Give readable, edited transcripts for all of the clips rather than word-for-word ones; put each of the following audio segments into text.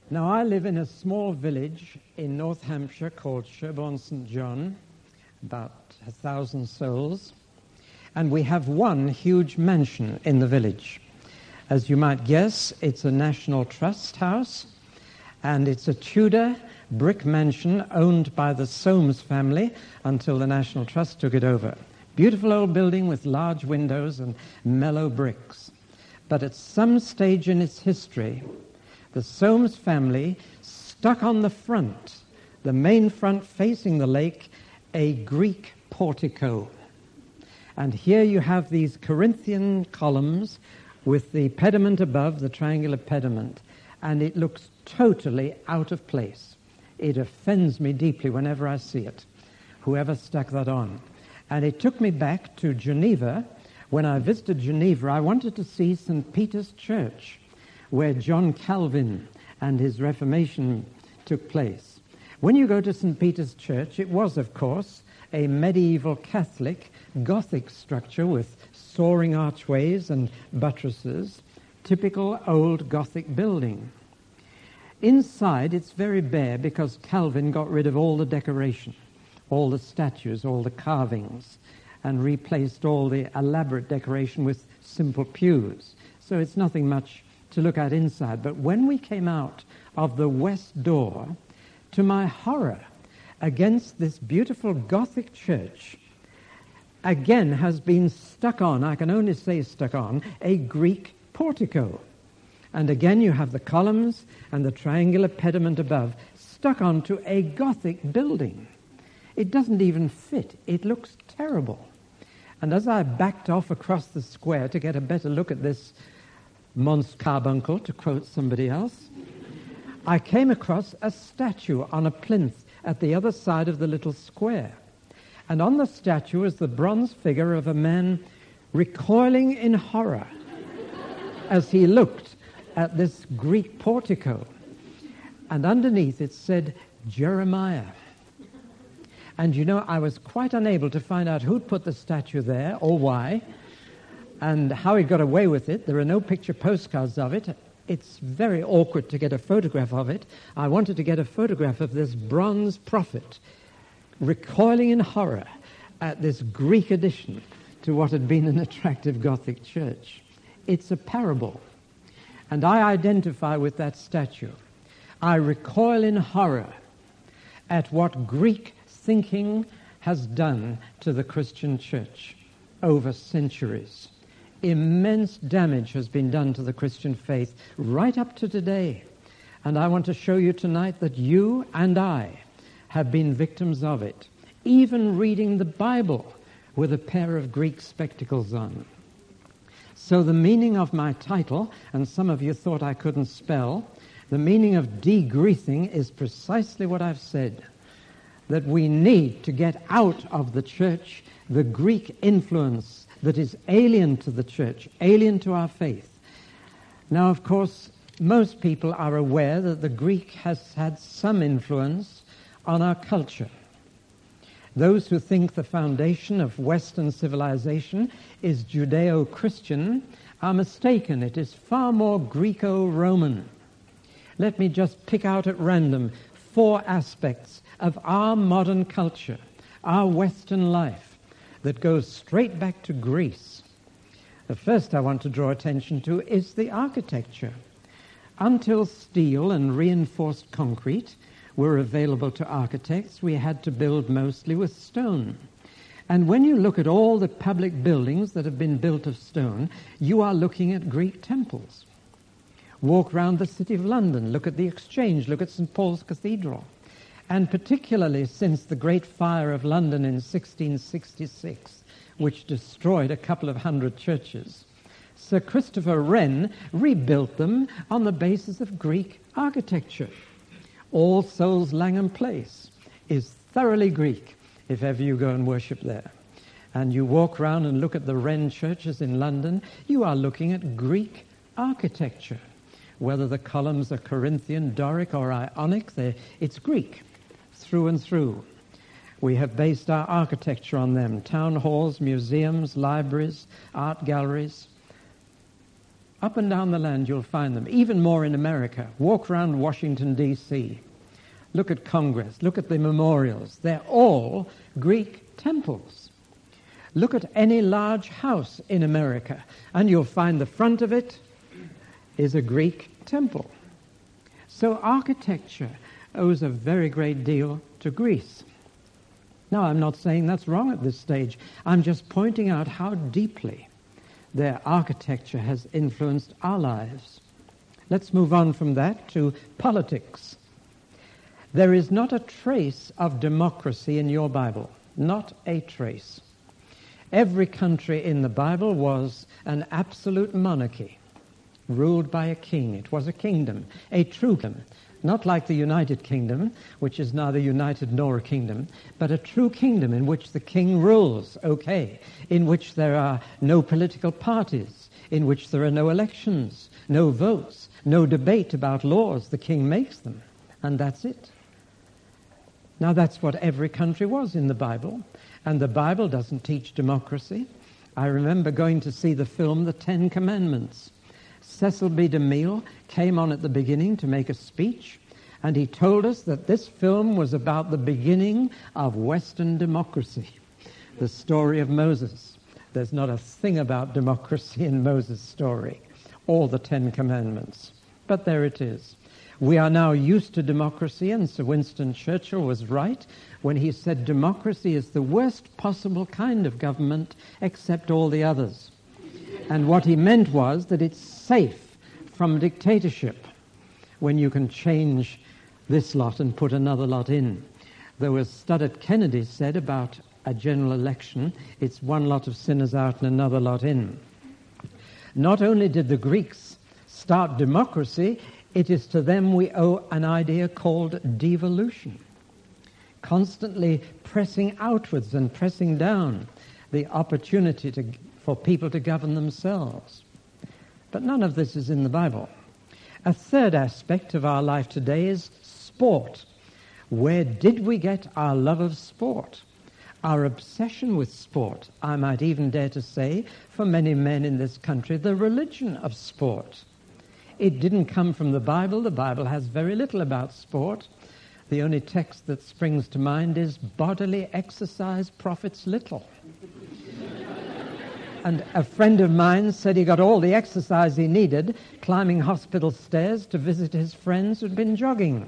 Now, I live in a small village in North Hampshire called Sherborne St. John, about 1,000 souls, and we have one huge mansion in the village. As you might guess, it's a National Trust house, and it's a Tudor brick mansion owned by the Soames family until the National Trust took it over. Beautiful old building with large windows and mellow bricks. But at some stage in its history, the Soames family stuck on the front, the main front facing the lake, a Greek portico. And here you have these Corinthian columns with the pediment above, the triangular pediment, and it looks totally out of place. It offends me deeply whenever I see it, whoever stuck that on. And it took me back to Geneva. When I visited Geneva, I wanted to see St. Peter's Church, where John Calvin and his Reformation took place. When you go to St. Peter's Church, it was, of course, a medieval Catholic Gothic structure with soaring archways and buttresses, typical old Gothic building. Inside, it's very bare because Calvin got rid of all the decoration, all the statues, all the carvings, and replaced all the elaborate decoration with simple pews. So it's nothing much to look at inside. But when we came out of the west door, to my horror, against this beautiful Gothic church, again has been stuck on, I can only say stuck on, a Greek portico. And again you have the columns and the triangular pediment above stuck onto a Gothic building. It doesn't even fit. It looks terrible. And as I backed off across the square to get a better look at this Mons Carbuncle, to quote somebody else, I came across a statue on a plinth at the other side of the little square. And on the statue is the bronze figure of a man recoiling in horror as he looked at this Greek portico. And underneath it said, Jeremiah. And you know, I was quite unable to find out who'd put the statue there or why, and how he got away with it. There are no picture postcards of it. It's very awkward to get a photograph of it. I wanted to get a photograph of this bronze prophet recoiling in horror at this Greek addition to what had been an attractive Gothic church. It's a parable, and I identify with that statue. I recoil in horror at what Greek thinking has done to the Christian church over centuries. Immense damage has been done to the Christian faith right up to today. And I want to show you tonight that you and I have been victims of it, even reading the Bible with a pair of Greek spectacles on. So the meaning of my title, and some of you thought I couldn't spell, the meaning of de-Greasing is precisely what I've said, that we need to get out of the church the Greek influence that is alien to the church, alien to our faith. Now, of course, most people are aware that the Greek has had some influence on our culture. Those who think the foundation of Western civilization is Judeo-Christian are mistaken. It is far more Greco-Roman. Let me just pick out at random 4 aspects of our modern culture, our Western life, that goes straight back to Greece. The first I want to draw attention to is the architecture. Until steel and reinforced concrete were available to architects, we had to build mostly with stone. And when you look at all the public buildings that have been built of stone, you are looking at Greek temples. Walk round the city of London, look at the Exchange, look at St. Paul's Cathedral. And particularly since the Great Fire of London in 1666, which destroyed a couple of hundred churches, Sir Christopher Wren rebuilt them on the basis of Greek architecture. All Souls Langham Place is thoroughly Greek, if ever you go and worship there. And you walk around and look at the Wren churches in London, you are looking at Greek architecture. Whether the columns are Corinthian, Doric, or Ionic, it's Greek through and through. We have based our architecture on them. Town halls, museums, libraries, art galleries. Up and down the land you'll find them, even more in America. Walk around Washington, D.C. Look at Congress. Look at the memorials. They're all Greek temples. Look at any large house in America, and you'll find the front of it is a Greek temple. So architecture owes a very great deal to Greece. Now, I'm not saying that's wrong at this stage. I'm just pointing out how deeply their architecture has influenced our lives. Let's move on from that to politics. There is not a trace of democracy in your Bible, not a trace. Every country in the Bible was an absolute monarchy, ruled by a king. It was a kingdom, a true kingdom, not like the United Kingdom, which is neither united nor a kingdom, but a true kingdom in which the king rules, in which there are no political parties, in which there are no elections, no votes, no debate about laws. The king makes them, and that's it. Now, that's what every country was in the Bible, and the Bible doesn't teach democracy. I remember going to see the film The Ten Commandments. Cecil B. DeMille came on at the beginning to make a speech, and he told us that this film was about the beginning of Western democracy, the story of Moses. There's not a thing about democracy in Moses' story, or the Ten Commandments, but there it is. We are now used to democracy, and Sir Winston Churchill was right when he said democracy is the worst possible kind of government except all the others. And what he meant was that it's safe from dictatorship when you can change this lot and put another lot in. There was Studdert Kennedy said about a general election, it's one lot of sinners out and another lot in. Not only did the Greeks start democracy, it is to them we owe an idea called devolution, constantly pressing outwards and pressing down the opportunity for people to govern themselves. But none of this is in the Bible. A third aspect of our life today is sport. Where did we get our love of sport? Our obsession with sport, I might even dare to say, for many men in this country, the religion of sport. It didn't come from the Bible. The Bible has very little about sport. The only text that springs to mind is bodily exercise profits little. And a friend of mine said he got all the exercise he needed climbing hospital stairs to visit his friends who'd been jogging.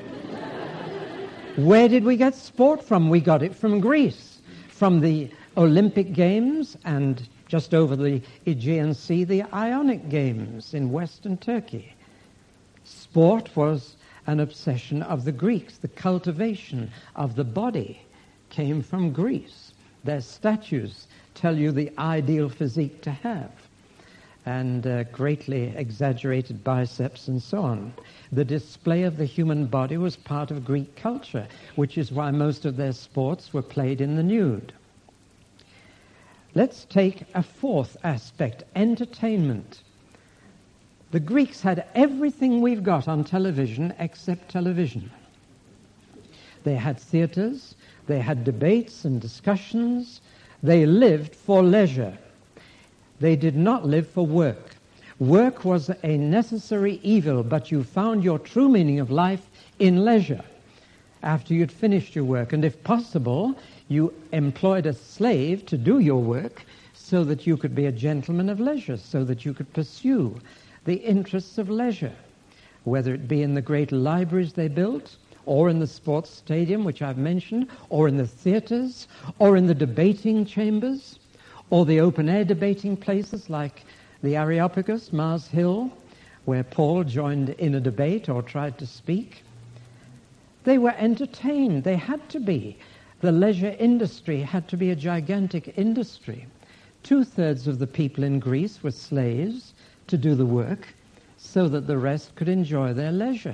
Where did we get sport from? We got it from Greece, from the Olympic Games, and just over the Aegean Sea, the Ionic Games in Western Turkey. Sport was an obsession of the Greeks. The cultivation of the body came from Greece. Their statues tell you the ideal physique to have, and greatly exaggerated biceps and so on. The display of the human body was part of Greek culture, which is why most of their sports were played in the nude. Let's take a fourth aspect, entertainment. The Greeks had everything we've got on television except television. They had theaters, they had debates and discussions. They lived for leisure. They did not live for work. Work was a necessary evil, but you found your true meaning of life in leisure after you'd finished your work. And if possible, you employed a slave to do your work so that you could be a gentleman of leisure, so that you could pursue the interests of leisure, whether it be in the great libraries they built, or in the sports stadium, which I've mentioned, or in the theaters, or in the debating chambers, or the open-air debating places like the Areopagus, Mars Hill, where Paul joined in a debate or tried to speak. They were entertained. They had to be. The leisure industry had to be a gigantic industry. 2/3 of the people in Greece were slaves to do the work so that the rest could enjoy their leisure.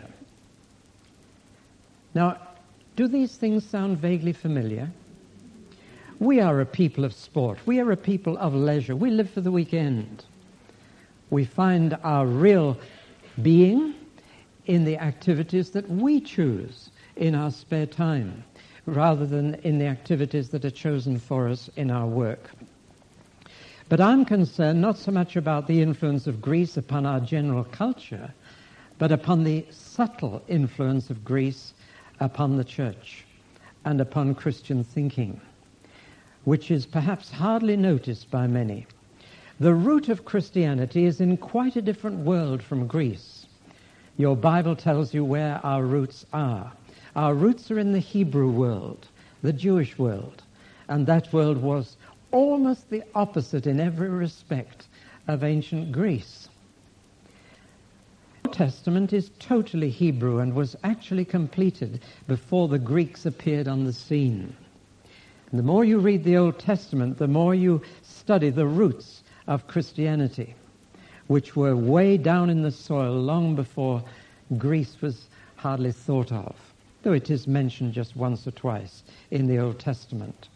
Now, do these things sound vaguely familiar? We are a people of sport. We are a people of leisure. We live for the weekend. We find our real being in the activities that we choose in our spare time, rather than in the activities that are chosen for us in our work. But I'm concerned not so much about the influence of Greece upon our general culture, but upon the subtle influence of Greece upon the church and upon Christian thinking, which is perhaps hardly noticed by many. The root of Christianity is in quite a different world from Greece. Your Bible tells you where our roots are. Our roots are in the Hebrew world, the Jewish world, and that world was almost the opposite in every respect of ancient Greece. The Old Testament is totally Hebrew and was actually completed before the Greeks appeared on the scene. And the more you read the Old Testament, the more you study the roots of Christianity, which were way down in the soil long before Greece was hardly thought of, though it is mentioned just once or twice in the Old Testament.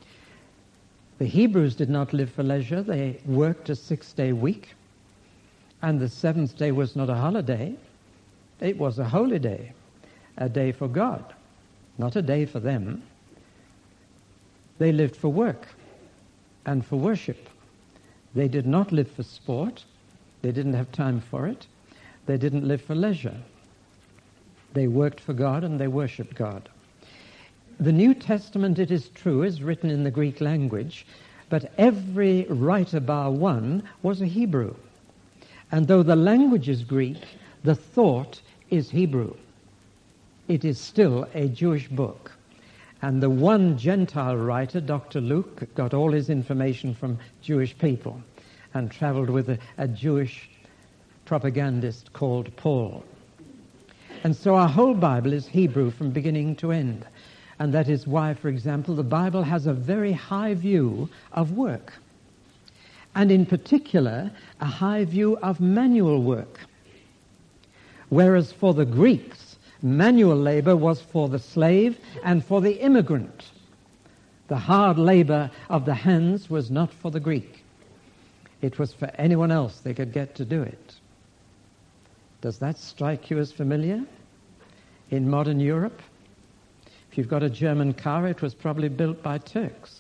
The Hebrews did not live for leisure. They worked a 6-day week, and the seventh day was not a holiday. It was a holy day, a day for God, not a day for them. They lived for work and for worship. They did not live for sport. They didn't have time for it. They didn't live for leisure. They worked for God and they worshipped God. The New Testament, it is true, is written in the Greek language, but every writer bar one was a Hebrew. And though the language is Greek, the thought is Hebrew. It is still a Jewish book. And the one Gentile writer, Dr. Luke, got all his information from Jewish people and traveled with a Jewish propagandist called Paul. And so our whole Bible is Hebrew from beginning to end. And that is why, for example, the Bible has a very high view of work. And in particular, a high view of manual work. Whereas for the Greeks, manual labor was for the slave and for the immigrant. The hard labor of the hands was not for the Greek. It was for anyone else they could get to do it. Does that strike you as familiar in modern Europe? If you've got a German car, it was probably built by Turks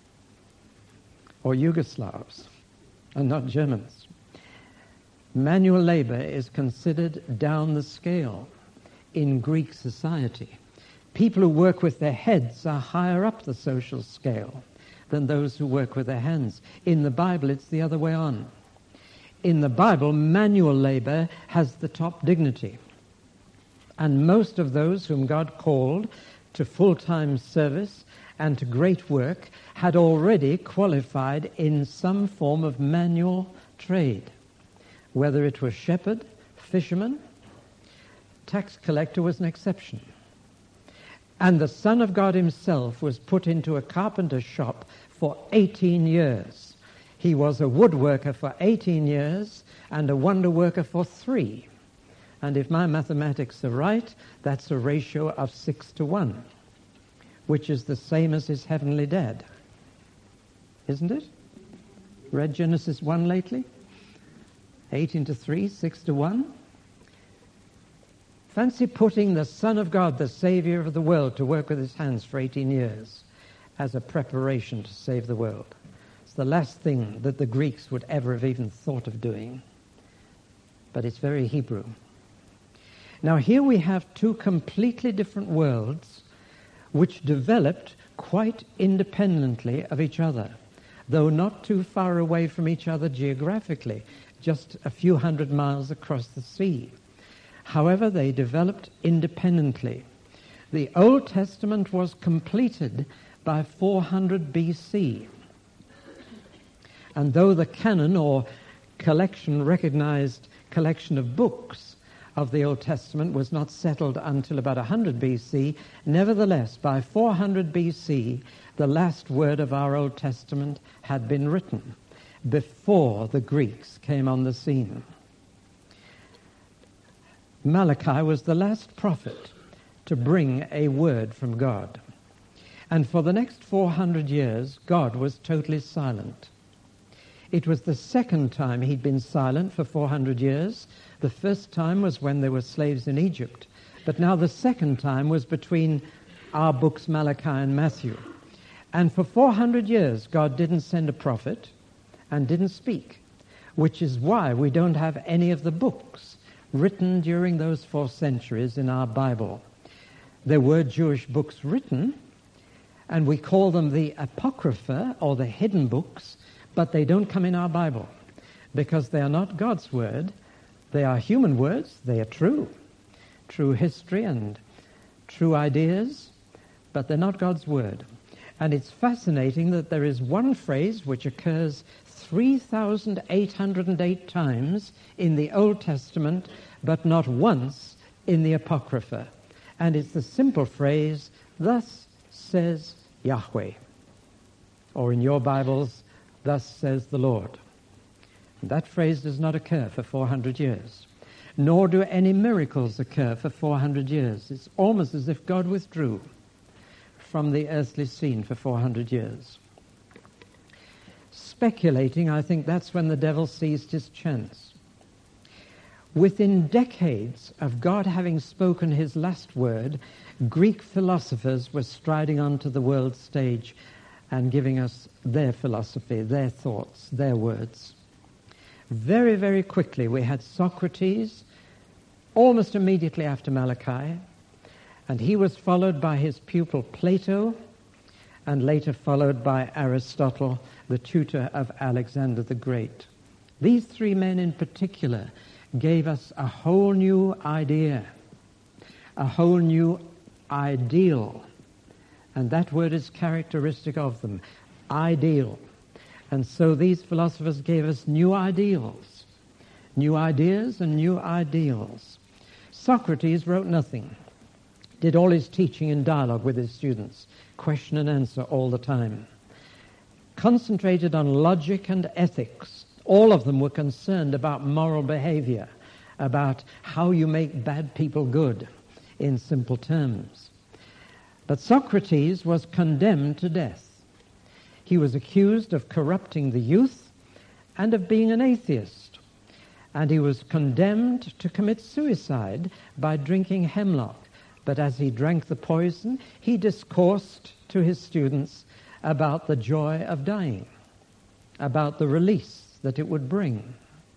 or Yugoslavs and not Germans. Manual labor is considered down the scale in Greek society. People who work with their heads are higher up the social scale than those who work with their hands. In the Bible, it's the other way on. In the Bible, manual labor has the top dignity. And most of those whom God called to full-time service and to great work had already qualified in some form of manual trade, whether it was shepherd, fisherman. Tax collector was an exception. And the Son of God himself was put into a carpenter's shop for 18 years. He was a woodworker for 18 years and a wonder worker for 3. And if my mathematics are right, that's a ratio of 6-1, which is the same as his heavenly dad. Isn't it? Read Genesis 1 lately? 18-3, 6-1. Fancy putting the Son of God, the Savior of the world, to work with his hands for 18 years as a preparation to save the world. It's the last thing that the Greeks would ever have even thought of doing. But it's very Hebrew. Now here we have two completely different worlds which developed quite independently of each other, though not too far away from each other geographically, just a few hundred miles across the sea. However, they developed independently. The Old Testament was completed by 400 BC. And though the canon or recognized collection of books of the Old Testament was not settled until about 100 BC, nevertheless, by 400 BC, the last word of our Old Testament had been written before the Greeks came on the scene. Malachi was the last prophet to bring a word from God. And for the next 400 years, God was totally silent. It was the second time he'd been silent for 400 years. The first time was when there were slaves in Egypt. But now the second time was between our books, Malachi and Matthew. And for 400 years, God didn't send a prophet, and didn't speak, which is why we don't have any of the books written during those 4 centuries in our Bible. There were Jewish books written, and we call them the Apocrypha, or the hidden books, but they don't come in our Bible because they are not God's word. They are human words. They are true history and true ideas, but they're not God's word. And it's fascinating that there is one phrase which occurs 3,808 times in the Old Testament, but not once in the Apocrypha. And it's the simple phrase, "Thus says Yahweh," or in your Bibles, "Thus says the Lord." That phrase does not occur for 400 years, nor do any miracles occur for 400 years. It's almost as if God withdrew from the earthly scene for 400 years. Speculating, I think that's when the devil seized his chance. Within decades of God having spoken his last word, Greek philosophers were striding onto the world stage and giving us their philosophy, their thoughts, their words. Very, very quickly we had Socrates, almost immediately after Malachi, and he was followed by his pupil Plato, and later followed by Aristotle, the tutor of Alexander the Great. These 3 men in particular gave us a whole new idea, a whole new ideal, and that word is characteristic of them, ideal. And so these philosophers gave us new ideals, new ideas and new ideals. Socrates wrote nothing, did all his teaching in dialogue with his students, question and answer all the time, concentrated on logic and ethics. All of them were concerned about moral behavior, about how you make bad people good, in simple terms. But Socrates was condemned to death. He was accused of corrupting the youth and of being an atheist. And he was condemned to commit suicide by drinking hemlock. But as he drank the poison, he discoursed to his students about the joy of dying, about the release that it would bring.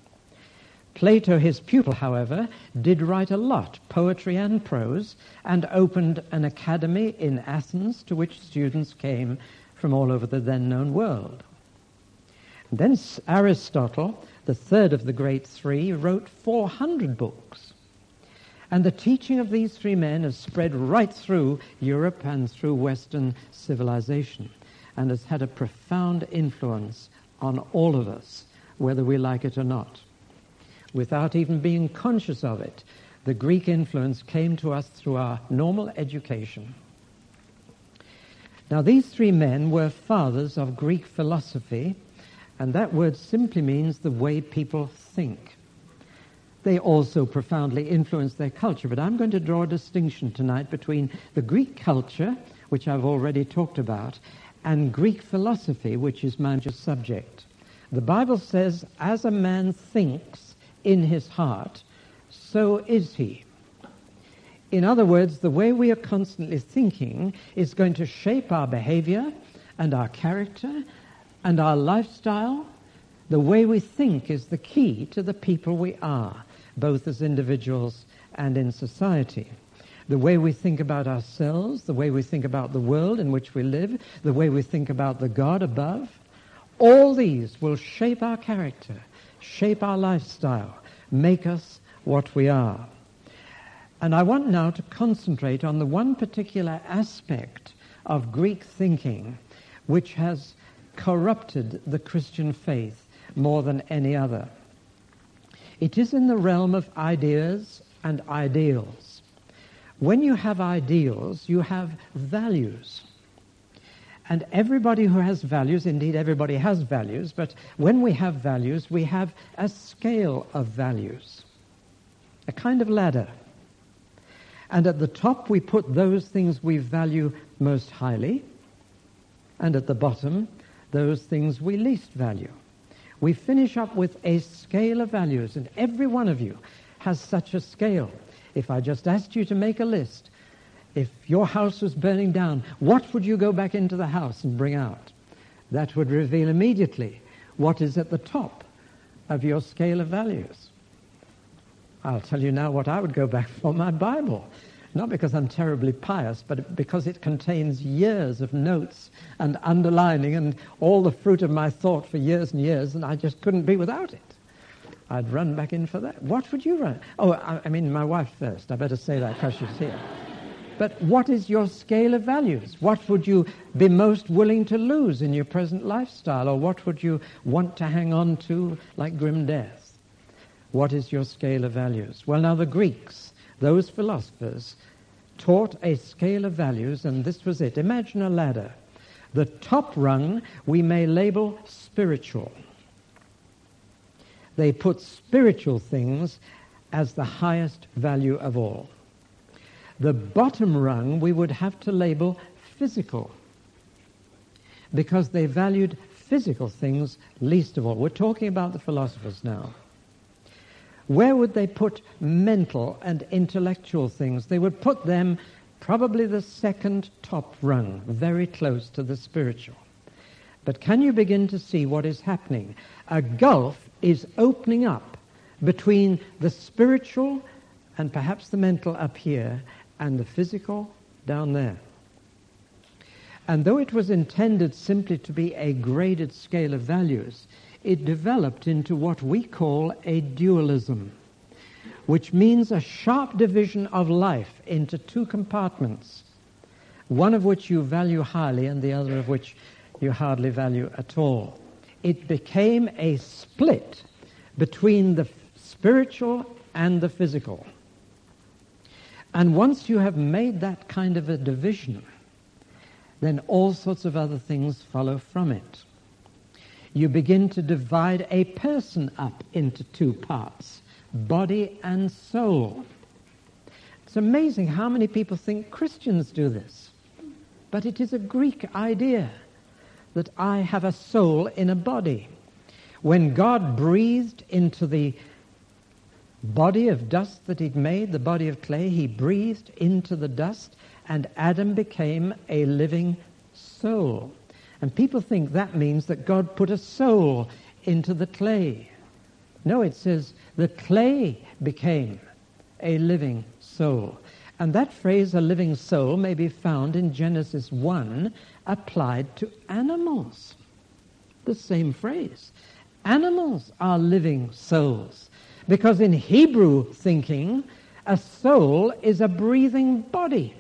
Plato, his pupil, however, did write a lot, poetry and prose, and opened an academy in Athens to which students came from all over the then-known world. And then Aristotle, the third of the great 3, wrote 400 books. And the teaching of these 3 men has spread right through Europe and through Western civilization, and has had a profound influence on all of us, whether we like it or not. Without even being conscious of it, the Greek influence came to us through our normal education. Now, these 3 men were fathers of Greek philosophy, and that word simply means the way people think. They also profoundly influenced their culture, but I'm going to draw a distinction tonight between the Greek culture, which I've already talked about, and Greek philosophy, which is my subject. The Bible says, as a man thinks in his heart, so is he. In other words, the way we are constantly thinking is going to shape our behavior and our character and our lifestyle. The way we think is the key to the people we are, both as individuals and in society. The way we think about ourselves, the way we think about the world in which we live, the way we think about the God above, all these will shape our character, shape our lifestyle, make us what we are. And I want now to concentrate on the one particular aspect of Greek thinking which has corrupted the Christian faith more than any other. It is in the realm of ideas and ideals. When you have ideals, you have values. And everybody who has values, indeed everybody has values, but when we have values, we have a scale of values, a kind of ladder. And at the top we put those things we value most highly, and at the bottom those things we least value. We finish up with a scale of values, and every one of you has such a scale. If I just asked you to make a list, if your house was burning down, what would you go back into the house and bring out? That would reveal immediately what is at the top of your scale of values? I'll tell you now what I would go back for, my Bible. Not because I'm terribly pious, but because it contains years of notes and underlining and all the fruit of my thought for years and years, and I just couldn't be without it. I'd run back in for that. What would you run? Oh, I mean, my wife first. I better say that because she's here. But what is your scale of values? What would you be most willing to lose in your present lifestyle? Or what would you want to hang on to like grim death? What is your scale of values? Well, now the Greeks, those philosophers, taught a scale of values, and this was it. Imagine a ladder. The top rung we may label spiritual. They put spiritual things as the highest value of all. The bottom rung we would have to label physical, because they valued physical things least of all. We're talking about the philosophers now. Where would they put mental and intellectual things? They would put them probably the second top rung, very close to the spiritual. But can you begin to see what is happening? A gulf is opening up between the spiritual and perhaps the mental up here and the physical down there. And though it was intended simply to be a graded scale of values, it developed into what we call a dualism, which means a sharp division of life into two compartments, one of which you value highly and the other of which you hardly value at all. It became a split between the spiritual and the physical. And once you have made that kind of a division, then all sorts of other things follow from it. You begin to divide a person up into two parts, body and soul. It's amazing how many people think Christians do this. But it is a Greek idea that I have a soul in a body. When God breathed into the body of dust that he'd made, the body of clay, he breathed into the dust, and Adam became a living soul. And people think that means that God put a soul into the clay. No, it says the clay became a living soul. And that phrase, a living soul, may be found in Genesis 1, applied to animals. The same phrase. Animals are living souls. Because in Hebrew thinking, a soul is a breathing body.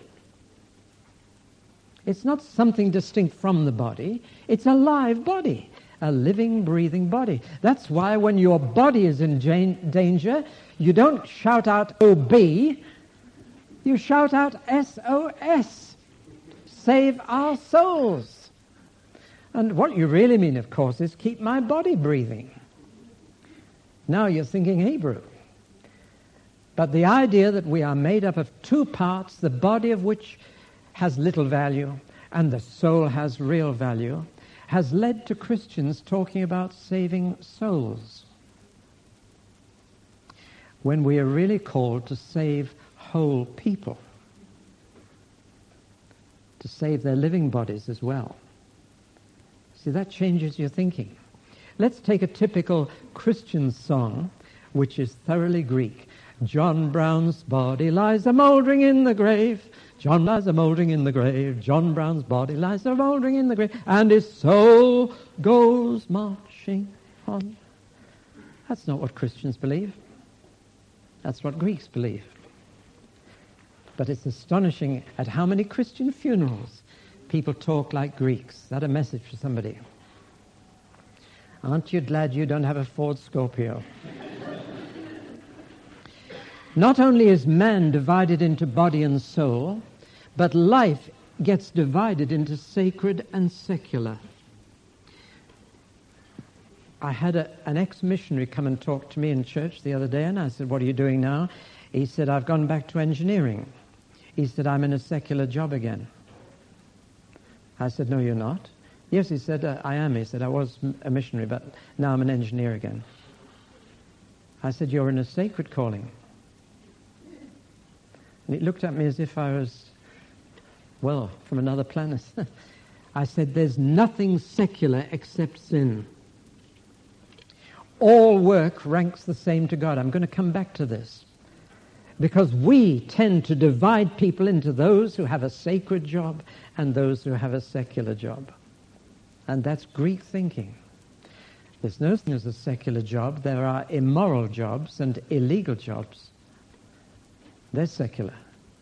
It's not something distinct from the body. It's a live body, a living, breathing body. That's why when your body is in danger, you don't shout out OB, you shout out SOS. Save our souls. And what you really mean, of course, is keep my body breathing. Now you're thinking Hebrew. But the idea that we are made up of two parts, the body of which has little value and the soul has real value, has led to Christians talking about saving souls, when we are really called to save whole people, to save their living bodies as well. See, that changes your thinking. Let's take a typical Christian song, which is thoroughly Greek. John Brown's body lies a-mouldering in the grave. John lies a-mouldering in the grave. John Brown's body lies a-mouldering in the grave. And his soul goes marching on. That's not what Christians believe. That's what Greeks believe. But it's astonishing at how many Christian funerals people talk like Greeks. Is that a message for somebody? Aren't you glad you don't have a Ford Scorpio? Not only is man divided into body and soul, but life gets divided into sacred and secular. I had an ex-missionary come and talk to me in church the other day, and I said, "What are you doing now?" He said, "I've gone back to engineering." He said, "I'm in a secular job again." I said, "No, you're not." "Yes," he said, "I am." He said, "I was a missionary, but now I'm an engineer again." I said, "You're in a sacred calling." And he looked at me as if I was, well, from another planet. I said, "There's nothing secular except sin. all work ranks the same to God. I'm going to come back to this. Because we tend to divide people into those who have a sacred job and those who have a secular job. And that's Greek thinking. There's no thing as a secular job. There are immoral jobs and illegal jobs. They're secular.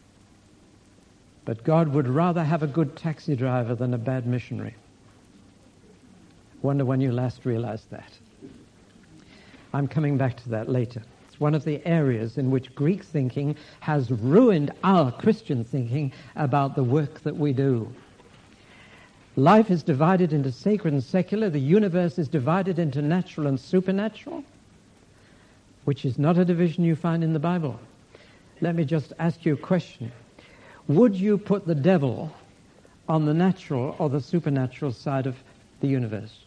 But God would rather have a good taxi driver than a bad missionary. Wonder when you last realized that. I'm coming back to that later. It's one of the areas in which Greek thinking has ruined our Christian thinking about the work that we do. Life is divided into sacred and secular. The universe is divided into natural and supernatural, which is not a division you find in the Bible. Let me just ask you a question. Would you put the devil on the natural or the supernatural side of the universe?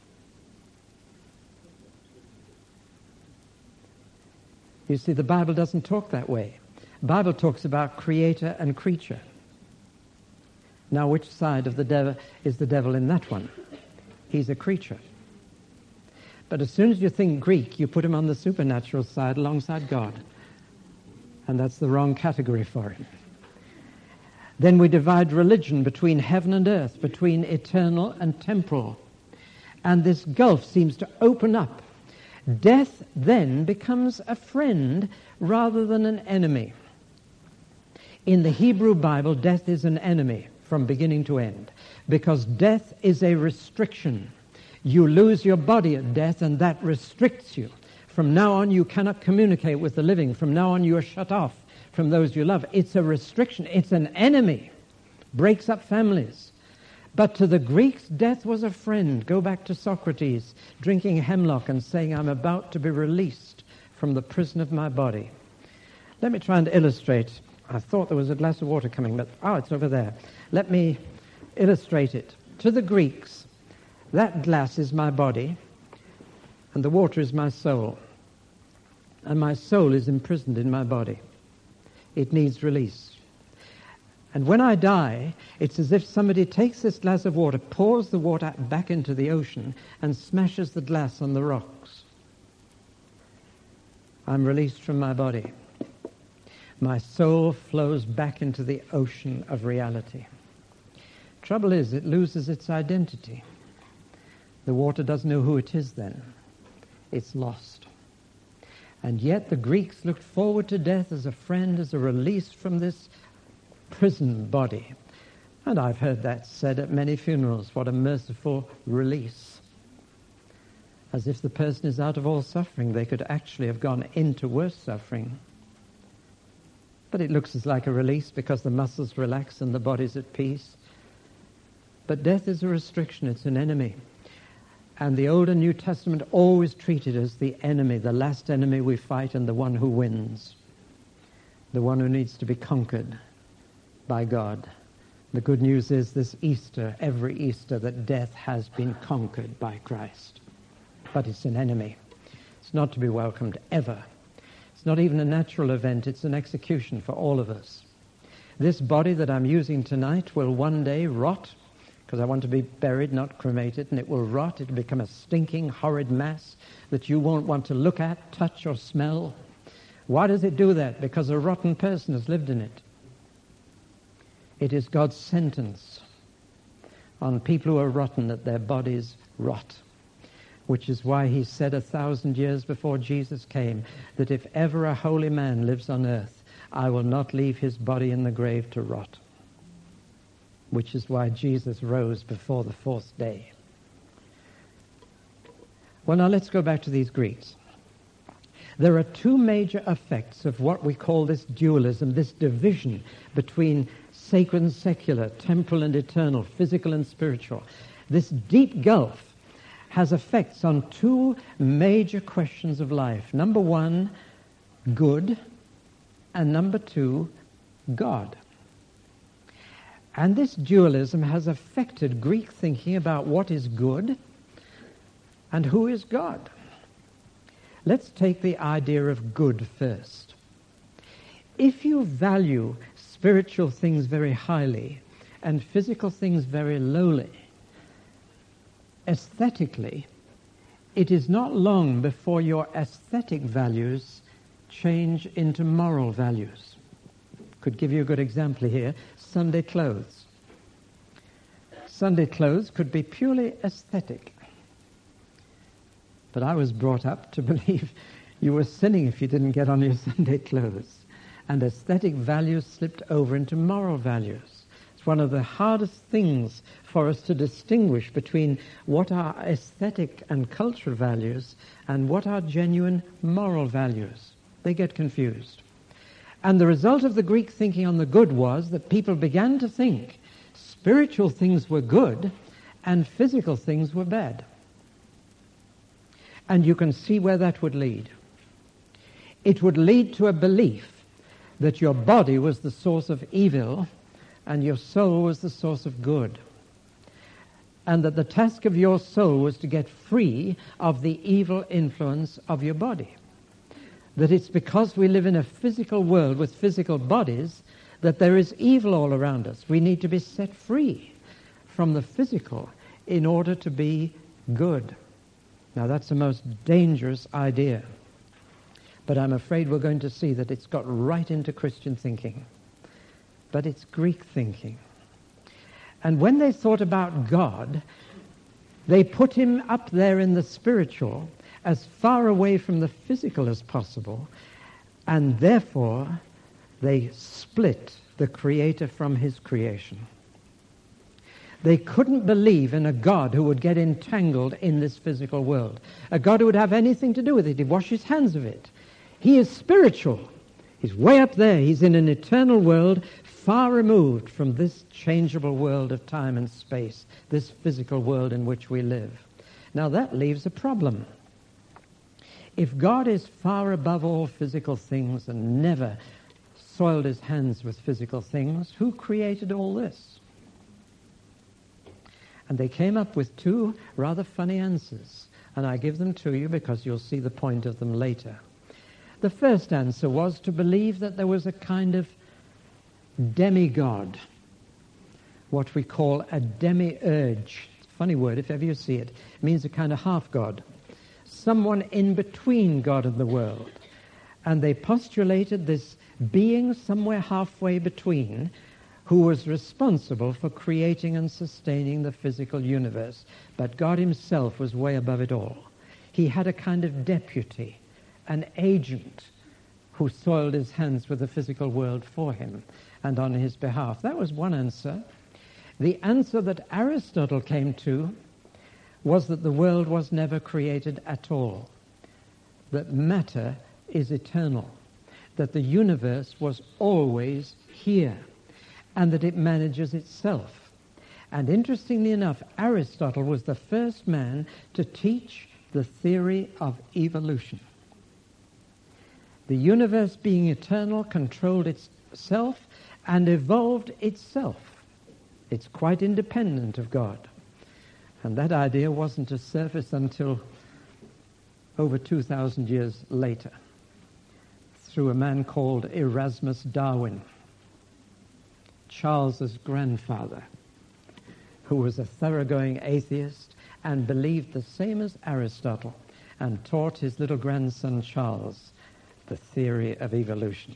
You see, the Bible doesn't talk that way. The Bible talks about creator and creature. Now, which side of the devil is the devil in that one? He's a creature. But as soon as you think Greek, you put him on the supernatural side alongside God. And that's the wrong category for him. Then we divide religion between heaven and earth, between eternal and temporal. And this gulf seems to open up. Death then becomes a friend rather than an enemy. In the Hebrew Bible, death is an enemy from beginning to end, because death is a restriction. You lose your body at death, and that restricts you. From now on, you cannot communicate with the living. From now on, you are shut off from those you love. It's a restriction. It's an enemy. Breaks up families. But to the Greeks, death was a friend. Go back to Socrates, drinking hemlock and saying, I'm about to be released from the prison of my body. Let me try and illustrate. I thought there was a glass of water coming, but it's over there. Let me illustrate it. To the Greeks, that glass is my body, and the water is my soul. And my soul is imprisoned in my body. It needs release. And when I die, it's as if somebody takes this glass of water, pours the water back into the ocean, and smashes the glass on the rocks. I'm released from my body. My soul flows back into the ocean of reality. Trouble is, it loses its identity. The water doesn't know who it is then. It's lost. And yet the Greeks looked forward to death as a friend, as a release from this prison body. And I've heard that said at many funerals, what a merciful release. As if the person is out of all suffering. They could actually have gone into worse suffering. But it looks as like a release because the muscles relax and the body's at peace. But death is a restriction, it's an enemy. And the Old and New Testament always treat it as the enemy, the last enemy we fight and the one who wins. The one who needs to be conquered by God. The good news is this Easter, every Easter, that death has been conquered by Christ. But it's an enemy. It's not to be welcomed ever. It's not even a natural event, it's an execution for all of us. This body that I'm using tonight will one day rot, because I want to be buried, not cremated, and it will rot. It'll become a stinking, horrid mass that you won't want to look at, touch, or smell. Why does it do that? Because a rotten person has lived in it. It is God's sentence on people who are rotten that their bodies rot, which is why he said 1,000 years before Jesus came that if ever a holy man lives on earth, I will not leave his body in the grave to rot, which is why Jesus rose before the fourth day. Well, now let's go back to these Greeks. There are two major effects of what we call this dualism, this division between sacred and secular, temporal and eternal, physical and spiritual. This deep gulf has effects on two major questions of life. Number one, good, and number two, God. And this dualism has affected Greek thinking about what is good and who is God. Let's take the idea of good first. If you value spiritual things very highly and physical things very lowly, aesthetically, it is not long before your aesthetic values change into moral values. Could give you a good example here. Sunday clothes. Sunday clothes could be purely aesthetic. But I was brought up to believe you were sinning if you didn't get on your Sunday clothes. And aesthetic values slipped over into moral values. It's one of the hardest things for us to distinguish between what are aesthetic and cultural values and what are genuine moral values. They get confused. And the result of the Greek thinking on the good was that people began to think spiritual things were good and physical things were bad. And you can see where that would lead. It would lead to a belief that your body was the source of evil and your soul was the source of good. And that the task of your soul was to get free of the evil influence of your body. That it's because we live in a physical world with physical bodies that there is evil all around us. We need to be set free from the physical in order to be good. Now that's the most dangerous idea. But I'm afraid we're going to see that it's got right into Christian thinking. But it's Greek thinking. And when they thought about God, they put him up there in the spiritual, as far away from the physical as possible, and therefore they split the Creator from his creation. They couldn't believe in a God who would get entangled in this physical world, a God who would have anything to do with it. He'd wash his hands of it. He is spiritual. He's way up there. He's in an eternal world, far removed from this changeable world of time and space, this physical world in which we live. Now that leaves a problem. If God is far above all physical things and never soiled his hands with physical things, who created all this? And they came up with two rather funny answers, and I give them to you because you'll see the point of them later. The first answer was to believe that there was a kind of demigod, what we call a demiurge. It's a funny word, if ever you see it. It means a kind of half-god. Someone in between God and the world. And they postulated this being somewhere halfway between, who was responsible for creating and sustaining the physical universe. But God himself was way above it all. He had a kind of deputy, an agent, who soiled his hands with the physical world for him and on his behalf. That was one answer. The answer that Aristotle came to was that the world was never created at all, that matter is eternal, that the universe was always here, and that it manages itself. And interestingly enough, Aristotle was the first man to teach the theory of evolution. The universe, being eternal, controlled itself and evolved itself. It's quite independent of God. And that idea wasn't to surface until over 2,000 years later, through a man called Erasmus Darwin, Charles's grandfather, who was a thoroughgoing atheist and believed the same as Aristotle, and taught his little grandson Charles the theory of evolution.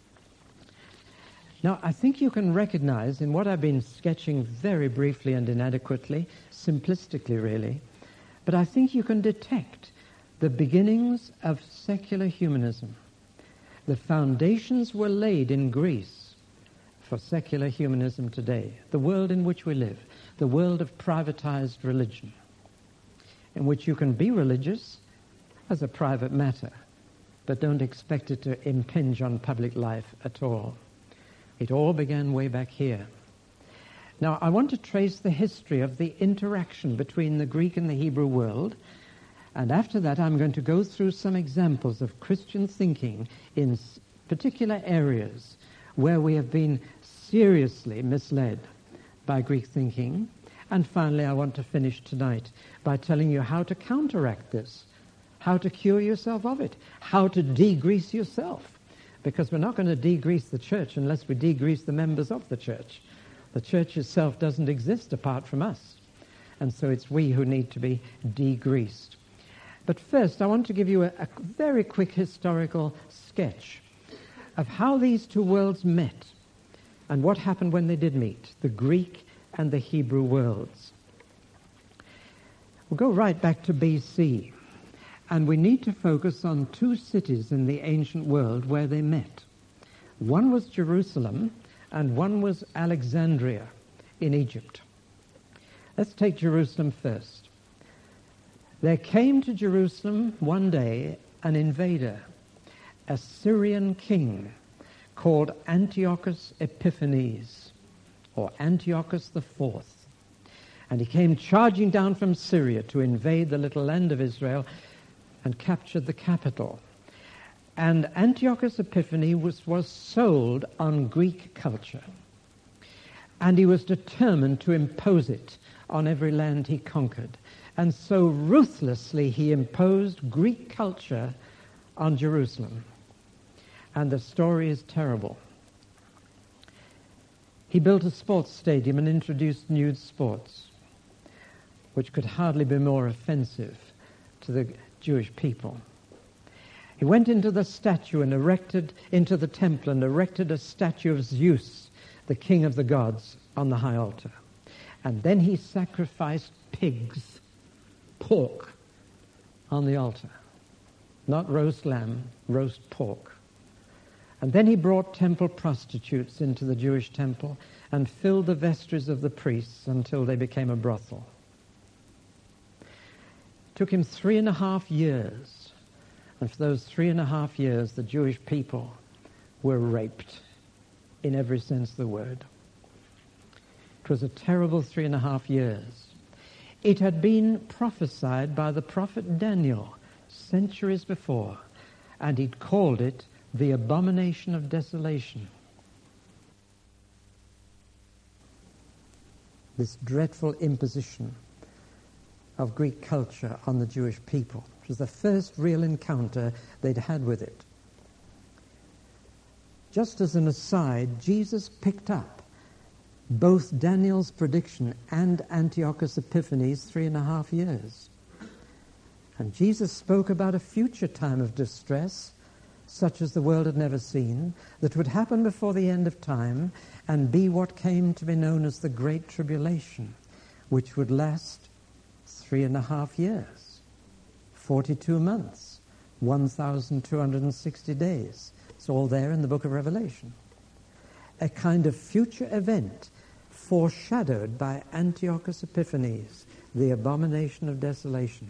Now, I think you can recognize in what I've been sketching very briefly and inadequately, simplistically really, but I think you can detect the beginnings of secular humanism. The foundations were laid in Greece for secular humanism today, the world in which we live, the world of privatized religion, in which you can be religious as a private matter, but don't expect it to impinge on public life at all. It all began way back here. Now, I want to trace the history of the interaction between the Greek and the Hebrew world, and after that I'm going to go through some examples of Christian thinking in particular areas where we have been seriously misled by Greek thinking. And finally, I want to finish tonight by telling you how to counteract this, how to cure yourself of it, how to degrease yourself. Because we're not going to degrease the church unless we degrease the members of the church. The church itself doesn't exist apart from us. And so it's we who need to be degreased. But first, I want to give you a very quick historical sketch of how these two worlds met and what happened when they did meet, the Greek and the Hebrew worlds. We'll go right back to BC, and we need to focus on two cities in the ancient world where they met. One was Jerusalem, and one was Alexandria in Egypt. Let's take Jerusalem first. There came to Jerusalem one day an invader, a Syrian king called Antiochus Epiphanes, or Antiochus IV. And he came charging down from Syria to invade the little land of Israel and captured the capital. And Antiochus Epiphanes was sold on Greek culture. And he was determined to impose it on every land he conquered. And so ruthlessly he imposed Greek culture on Jerusalem. And the story is terrible. He built a sports stadium and introduced nude sports, which could hardly be more offensive to the Jewish people. He went into the statue and into the temple and erected a statue of Zeus, the king of the gods, on the high altar. And then he sacrificed pigs, pork, on the altar. Not roast lamb, roast pork. And then he brought temple prostitutes into the Jewish temple and filled the vestries of the priests until they became a brothel. It took him 3.5 years. And for those 3.5 years, the Jewish people were raped in every sense of the word. It was a terrible 3.5 years. It had been prophesied by the prophet Daniel centuries before, and he'd called it the abomination of desolation. This dreadful imposition of Greek culture on the Jewish people. It was the first real encounter they'd had with it. Just as an aside, Jesus picked up both Daniel's prediction and Antiochus Epiphanes' 3.5 years. And Jesus spoke about a future time of distress, such as the world had never seen, that would happen before the end of time and be what came to be known as the Great Tribulation, which would last 3.5 years, 42 months, 1,260 days. It's all there in the book of Revelation. A kind of future event foreshadowed by Antiochus Epiphanes, the abomination of desolation.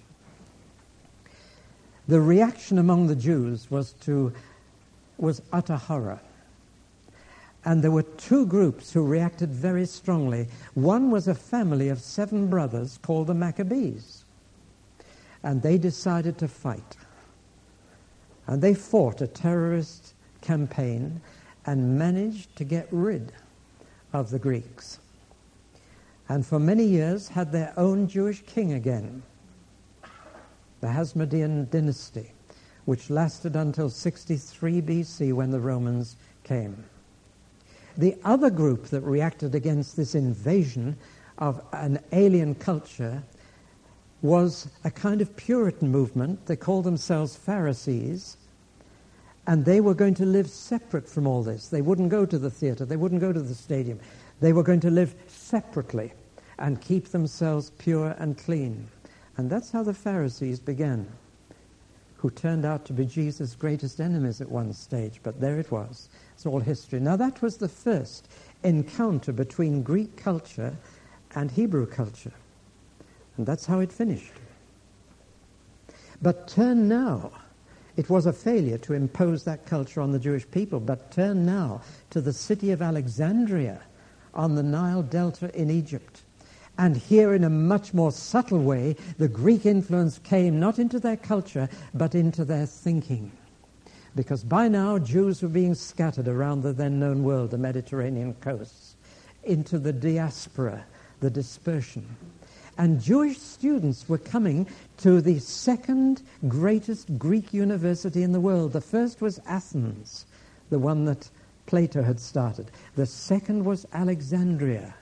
The reaction among the Jews was utter horror. And there were two groups who reacted very strongly. One was a family of 7 brothers called the Maccabees. And they decided to fight. And they fought a terrorist campaign and managed to get rid of the Greeks. And for many years had their own Jewish king again, the Hasmonean dynasty, which lasted until 63 BC when the Romans came. The other group that reacted against this invasion of an alien culture was a kind of Puritan movement. They called themselves Pharisees, and they were going to live separate from all this. They wouldn't go to the theater, they wouldn't go to the stadium. They were going to live separately and keep themselves pure and clean. And that's how the Pharisees began, who turned out to be Jesus' greatest enemies at one stage. But there it was. It's all history. Now that was the first encounter between Greek culture and Hebrew culture. And that's how it finished. But turn now. It was a failure to impose that culture on the Jewish people, but turn now to the city of Alexandria on the Nile Delta in Egypt. And here, in a much more subtle way, the Greek influence came not into their culture, but into their thinking. Because by now, Jews were being scattered around the then-known world, the Mediterranean coasts, into the diaspora, the dispersion. And Jewish students were coming to the second greatest Greek university in the world. The first was Athens, the one that Plato had started. The second was Alexandria,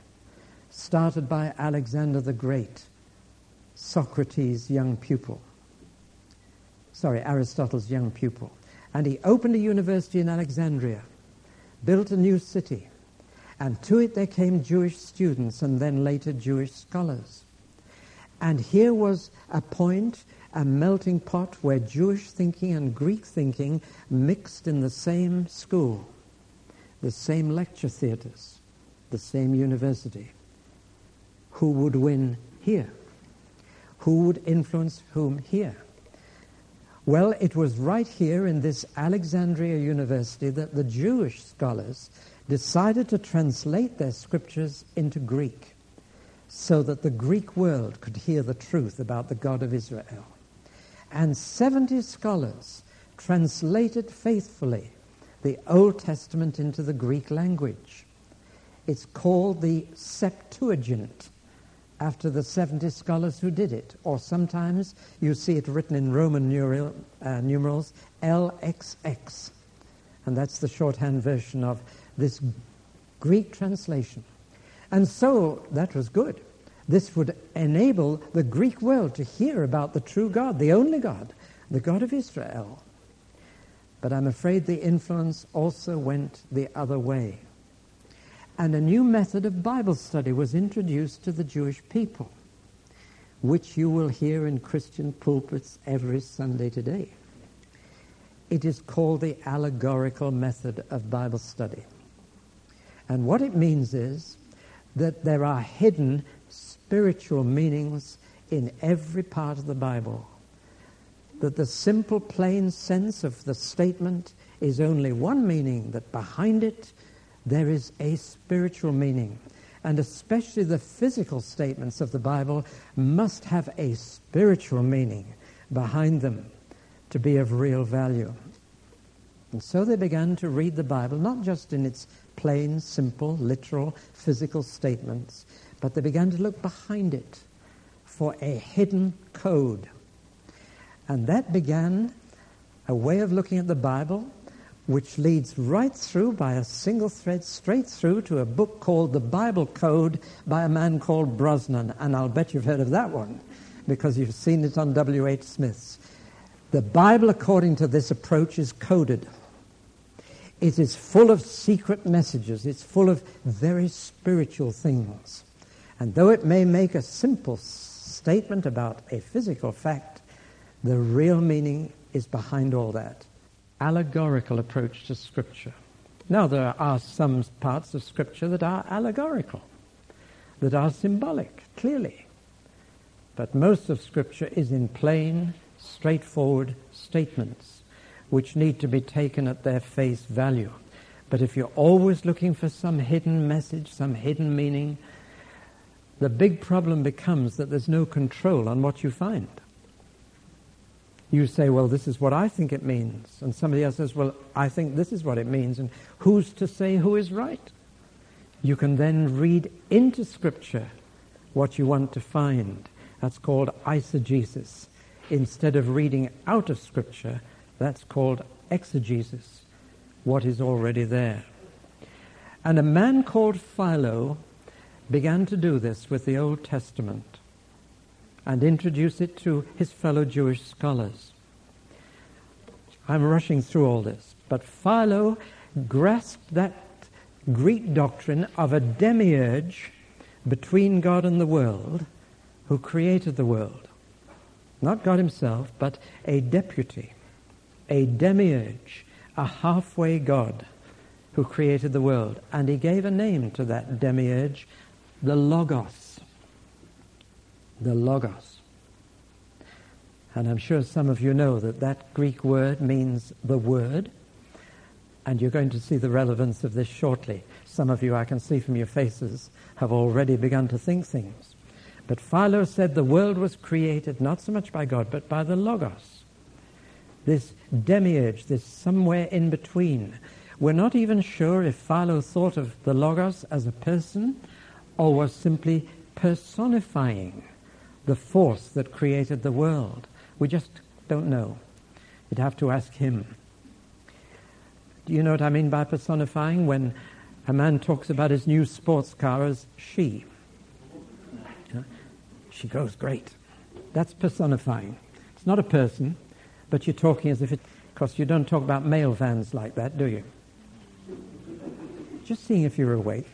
started by Alexander the Great, Socrates' young pupil. Aristotle's young pupil. And he opened a university in Alexandria, built a new city, and to it there came Jewish students and then later Jewish scholars. And here was a point, a melting pot where Jewish thinking and Greek thinking mixed in the same school, the same lecture theatres, the same university. Who would win here? Who would influence whom here? Well, it was right here in this Alexandria University that the Jewish scholars decided to translate their scriptures into Greek so that the Greek world could hear the truth about the God of Israel. And 70 scholars translated faithfully the Old Testament into the Greek language. It's called the Septuagint, after the 70 scholars who did it. Or sometimes you see it written in Roman numerals, LXX. And that's the shorthand version of this Greek translation. And so that was good. This would enable the Greek world to hear about the true God, the only God, the God of Israel. But I'm afraid the influence also went the other way. And a new method of Bible study was introduced to the Jewish people, which you will hear in Christian pulpits every Sunday today. It is called the allegorical method of Bible study. And what it means is that there are hidden spiritual meanings in every part of the Bible. That the simple, plain sense of the statement is only one meaning, that behind it there is a spiritual meaning. And especially the physical statements of the Bible must have a spiritual meaning behind them to be of real value. And so they began to read the Bible, not just in its plain, simple, literal, physical statements, but they began to look behind it for a hidden code. And that began a way of looking at the Bible which leads right through by a single thread straight through to a book called The Bible Code by a man called Brosnan. And I'll bet you've heard of that one because you've seen it on W.H. Smith's. The Bible, according to this approach, is coded. It is full of secret messages. It's full of very spiritual things. And though it may make a simple statement about a physical fact, the real meaning is behind all that. Allegorical approach to Scripture. Now, there are some parts of Scripture that are allegorical, that are symbolic, clearly. But most of Scripture is in plain, straightforward statements, which need to be taken at their face value. But if you're always looking for some hidden message, some hidden meaning, the big problem becomes that there's no control on what you find. You say, well, this is what I think it means. And somebody else says, well, I think this is what it means. And who's to say who is right? You can then read into Scripture what you want to find. That's called eisegesis. Instead of reading out of Scripture, that's called exegesis, what is already there. And a man called Philo began to do this with the Old Testament and introduce it to his fellow Jewish scholars. I'm rushing through all this, but Philo grasped that Greek doctrine of a demiurge between God and the world who created the world. Not God himself, but a deputy, a demiurge, a halfway God who created the world. And he gave a name to that demiurge, the Logos. The Logos. And I'm sure some of you know that that Greek word means the Word, and you're going to see the relevance of this shortly. Some of you, I can see from your faces, have already begun to think things. But Philo said the world was created not so much by God, but by the Logos. This demiurge, this somewhere in between. We're not even sure if Philo thought of the Logos as a person or was simply personifying the force that created the world. We just don't know. You'd have to ask him. Do you know what I mean by personifying? When a man talks about his new sports car as she. She goes great. That's personifying. It's not a person. But you're talking as if because you don't talk about mail vans like that, do you? Just seeing if you're awake.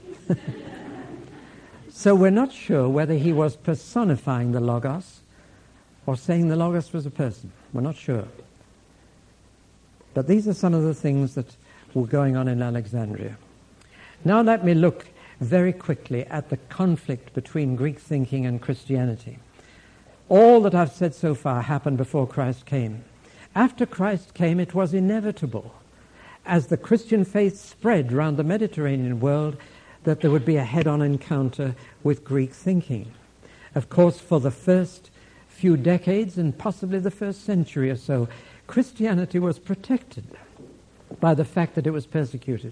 So we're not sure whether he was personifying the Logos or saying the Logos was a person. We're not sure. But these are some of the things that were going on in Alexandria. Now let me look very quickly at the conflict between Greek thinking and Christianity. All that I've said so far happened before Christ came. After Christ came, it was inevitable, as the Christian faith spread around the Mediterranean world, that there would be a head-on encounter with Greek thinking. Of course, for the first few decades and possibly the first century or so, Christianity was protected by the fact that it was persecuted.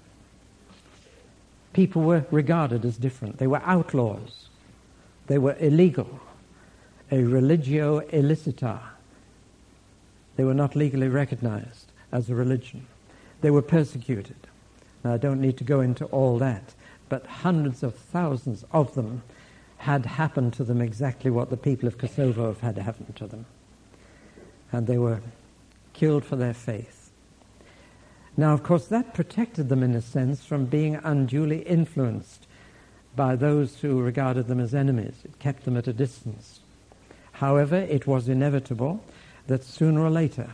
People were regarded as different. They were outlaws. They were illegal, a religio illicita. They were not legally recognized as a religion. They were persecuted. Now, I don't need to go into all that, but hundreds of thousands of them had happened to them exactly what the people of Kosovo have had happened to them. And they were killed for their faith. Now, of course, that protected them in a sense from being unduly influenced by those who regarded them as enemies. It kept them at a distance. However, it was inevitable that sooner or later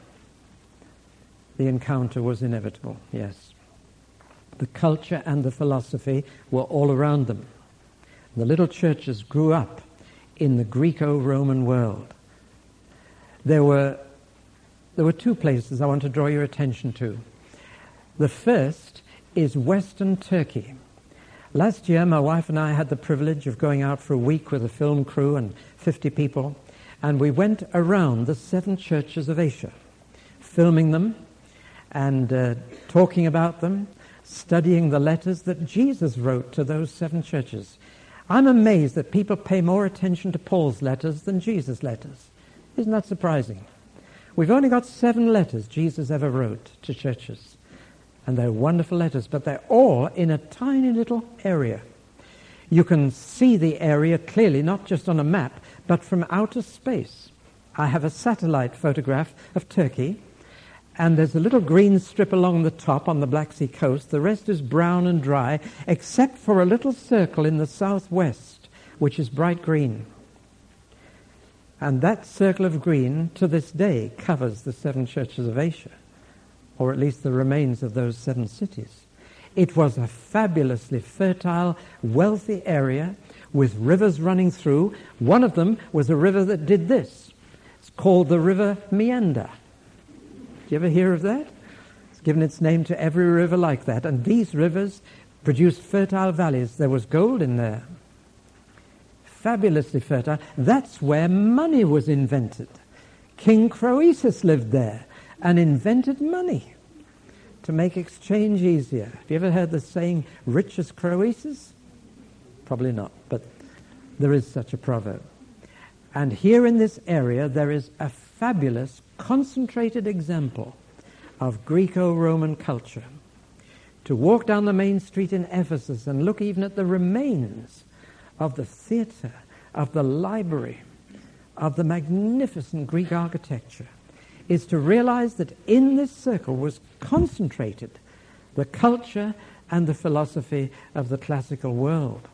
the encounter was inevitable, yes. The culture and the philosophy were all around them. The little churches grew up in the Greco-Roman world. There were two places I want to draw your attention to. The first is Western Turkey. Last year, my wife and I had the privilege of going out for a week with a film crew and 50 people, and we went around the 7 churches of Asia, filming them and talking about them, studying the letters that Jesus wrote to those 7 churches. I'm amazed that people pay more attention to Paul's letters than Jesus' letters. Isn't that surprising? We've only got 7 letters Jesus ever wrote to churches. And they're wonderful letters, but they're all in a tiny little area. You can see the area clearly, not just on a map, but from outer space. I have a satellite photograph of Turkey, and there's a little green strip along the top on the Black Sea coast. The rest is brown and dry, except for a little circle in the southwest, which is bright green. And that circle of green, to this day, covers the 7 churches of Asia, or at least the remains of those 7 cities. It was a fabulously fertile, wealthy area with rivers running through. One of them was a river that did this. It's called the River Meander. Did you ever hear of that? It's given its name to every river like that. And these rivers produced fertile valleys. There was gold in there. Fabulously fertile. That's where money was invented. King Croesus lived there and invented money to make exchange easier. Have you ever heard the saying, rich as Croesus? Probably not, but there is such a proverb. And here in this area there is a fabulous, concentrated example of Greco-Roman culture. To walk down the main street in Ephesus and look even at the remains of the theatre, of the library, of the magnificent Greek architecture, is to realize that in this circle was concentrated the culture and the philosophy of the classical world.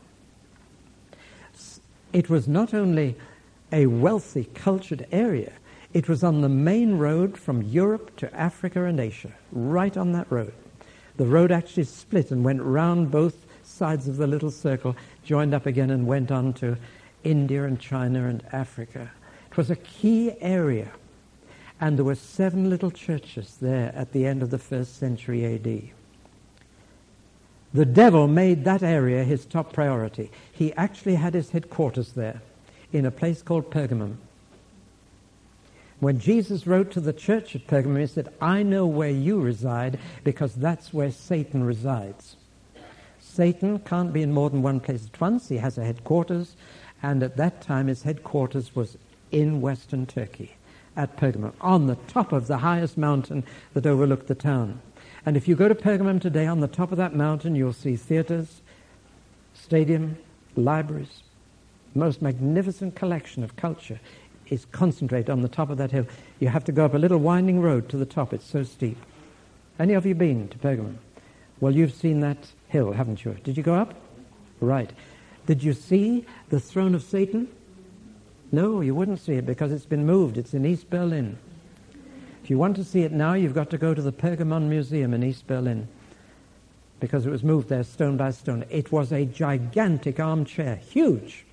It was not only a wealthy, cultured area, it was on the main road from Europe to Africa and Asia, right on that road. The road actually split and went round both sides of the little circle, joined up again and went on to India and China and Africa. It was a key area. And there were 7 little churches there at the end of the 1st century A.D. The devil made that area his top priority. He actually had his headquarters there in a place called Pergamum. When Jesus wrote to the church at Pergamum, he said, I know where you reside because that's where Satan resides. Satan can't be in more than one place at once. He has a headquarters, and at that time his headquarters was in Western Turkey, at Pergamum, on the top of the highest mountain that overlooked the town. And if you go to Pergamum today, on the top of that mountain, you'll see theaters, stadium, libraries, most magnificent collection of culture is concentrated on the top of that hill. You have to go up a little winding road to the top. It's so steep. Any of you been to Pergamum? Well, you've seen that hill, haven't you? Did you go up? Right. Did you see the throne of Satan? No, you wouldn't see it because it's been moved. It's in East Berlin. If you want to see it now, you've got to go to the Pergamon Museum in East Berlin because it was moved there stone by stone. It was a gigantic armchair, huge,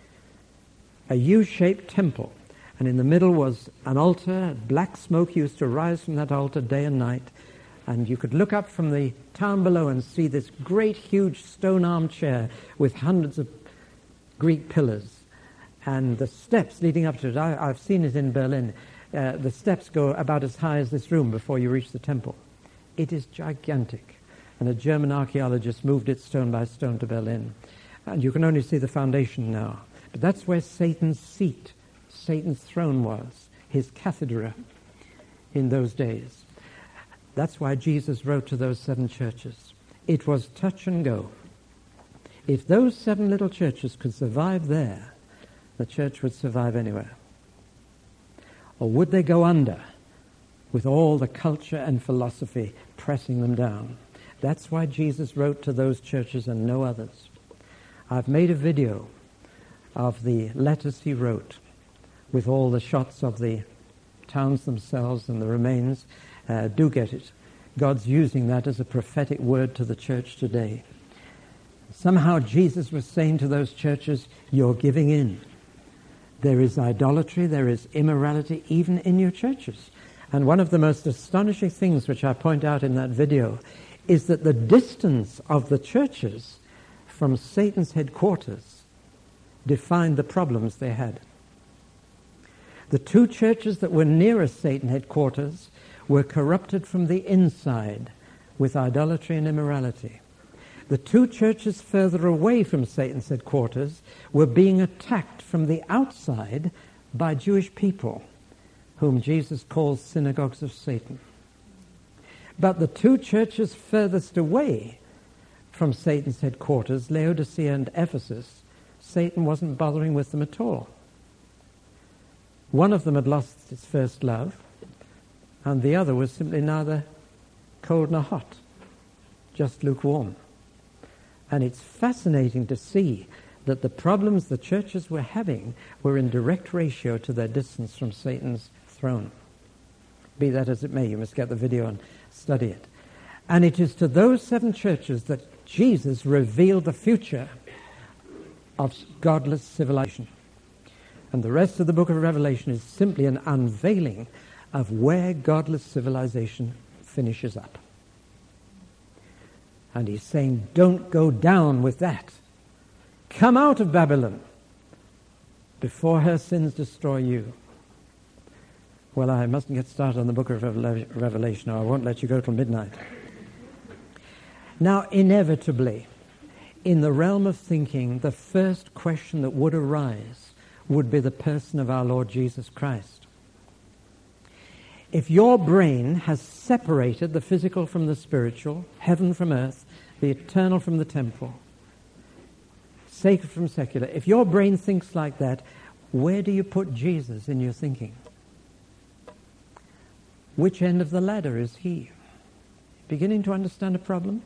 a U-shaped temple. And in the middle was an altar. Black smoke used to rise from that altar day and night. And you could look up from the town below and see this great, huge stone armchair with hundreds of Greek pillars. And the steps leading up to it, I've seen it in Berlin. The steps go about as high as this room before you reach the temple. It is gigantic. And a German archaeologist moved it stone by stone to Berlin. And you can only see the foundation now. But that's where Satan's seat, Satan's throne was, his cathedra in those days. That's why Jesus wrote to those 7 churches. It was touch and go. If those 7 little churches could survive there, the church would survive anywhere. Or would they go under with all the culture and philosophy pressing them down? That's why Jesus wrote to those churches and no others. I've made a video of the letters he wrote with all the shots of the towns themselves and the remains. Do get it. God's using that as a prophetic word to the church today. Somehow Jesus was saying to those churches, you're giving in. There is idolatry, there is immorality even in your churches. And one of the most astonishing things which I point out in that video is that the distance of the churches from Satan's headquarters defined the problems they had. The 2 churches that were nearest Satan's headquarters were corrupted from the inside with idolatry and immorality. The 2 churches further away from Satan's headquarters were being attacked from the outside by Jewish people, whom Jesus calls synagogues of Satan. But the 2 churches furthest away from Satan's headquarters, Laodicea and Ephesus, Satan wasn't bothering with them at all. One of them had lost its first love, and the other was simply neither cold nor hot, just lukewarm. And it's fascinating to see that the problems the churches were having were in direct ratio to their distance from Satan's throne. Be that as it may, you must get the video and study it. And it is to those 7 churches that Jesus revealed the future of godless civilization. And the rest of the book of Revelation is simply an unveiling of where godless civilization finishes up. And he's saying, don't go down with that. Come out of Babylon before her sins destroy you. Well, I mustn't get started on the book of Revelation, or I won't let you go till midnight. Now, inevitably, in the realm of thinking, the first question that would arise would be the person of our Lord Jesus Christ. If your brain has separated the physical from the spiritual, heaven from earth, the eternal from the temporal, sacred from secular, if your brain thinks like that, where do you put Jesus in your thinking? Which end of the ladder is he? Beginning to understand a problem?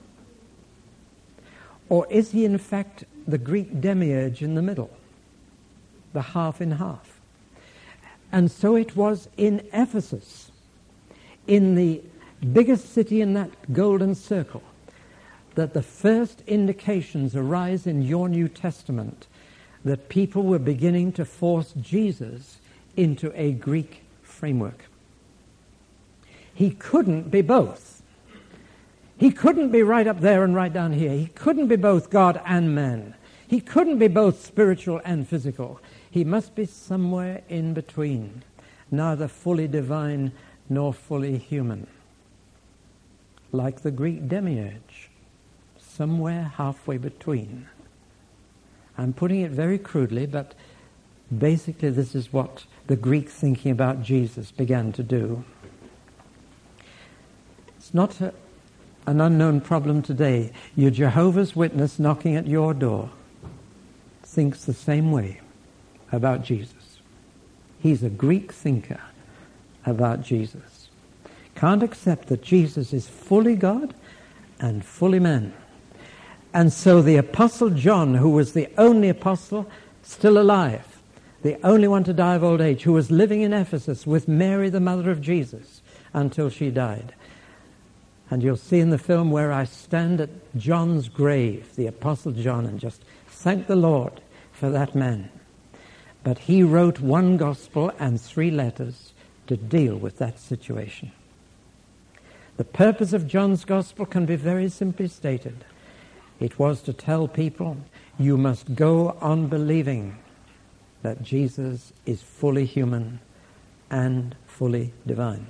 Or is he in fact the Greek demiurge in the middle, the half in half? And so it was in Ephesus, in the biggest city in that golden circle, that the first indications arise in your New Testament that people were beginning to force Jesus into a Greek framework. He couldn't be both. He couldn't be right up there and right down here. He couldn't be both God and man. He couldn't be both spiritual and physical. He must be somewhere in between, neither fully divine nor fully human. Like the Greek demiurge, somewhere halfway between. I'm putting it very crudely, but basically this is what the Greek thinking about Jesus began to do. It's not an unknown problem today. Your Jehovah's Witness knocking at your door thinks the same way about Jesus. He's a Greek thinker about Jesus. Can't accept that Jesus is fully God and fully man. And so the Apostle John, who was the only apostle still alive, the only one to die of old age, who was living in Ephesus with Mary, the mother of Jesus, until she died. And you'll see in the film where I stand at John's grave, the Apostle John, and just thank the Lord for that man. But he wrote one gospel and 3 letters to deal with that situation. The purpose of John's gospel can be very simply stated. It was to tell people, you must go on believing that Jesus is fully human and fully divine.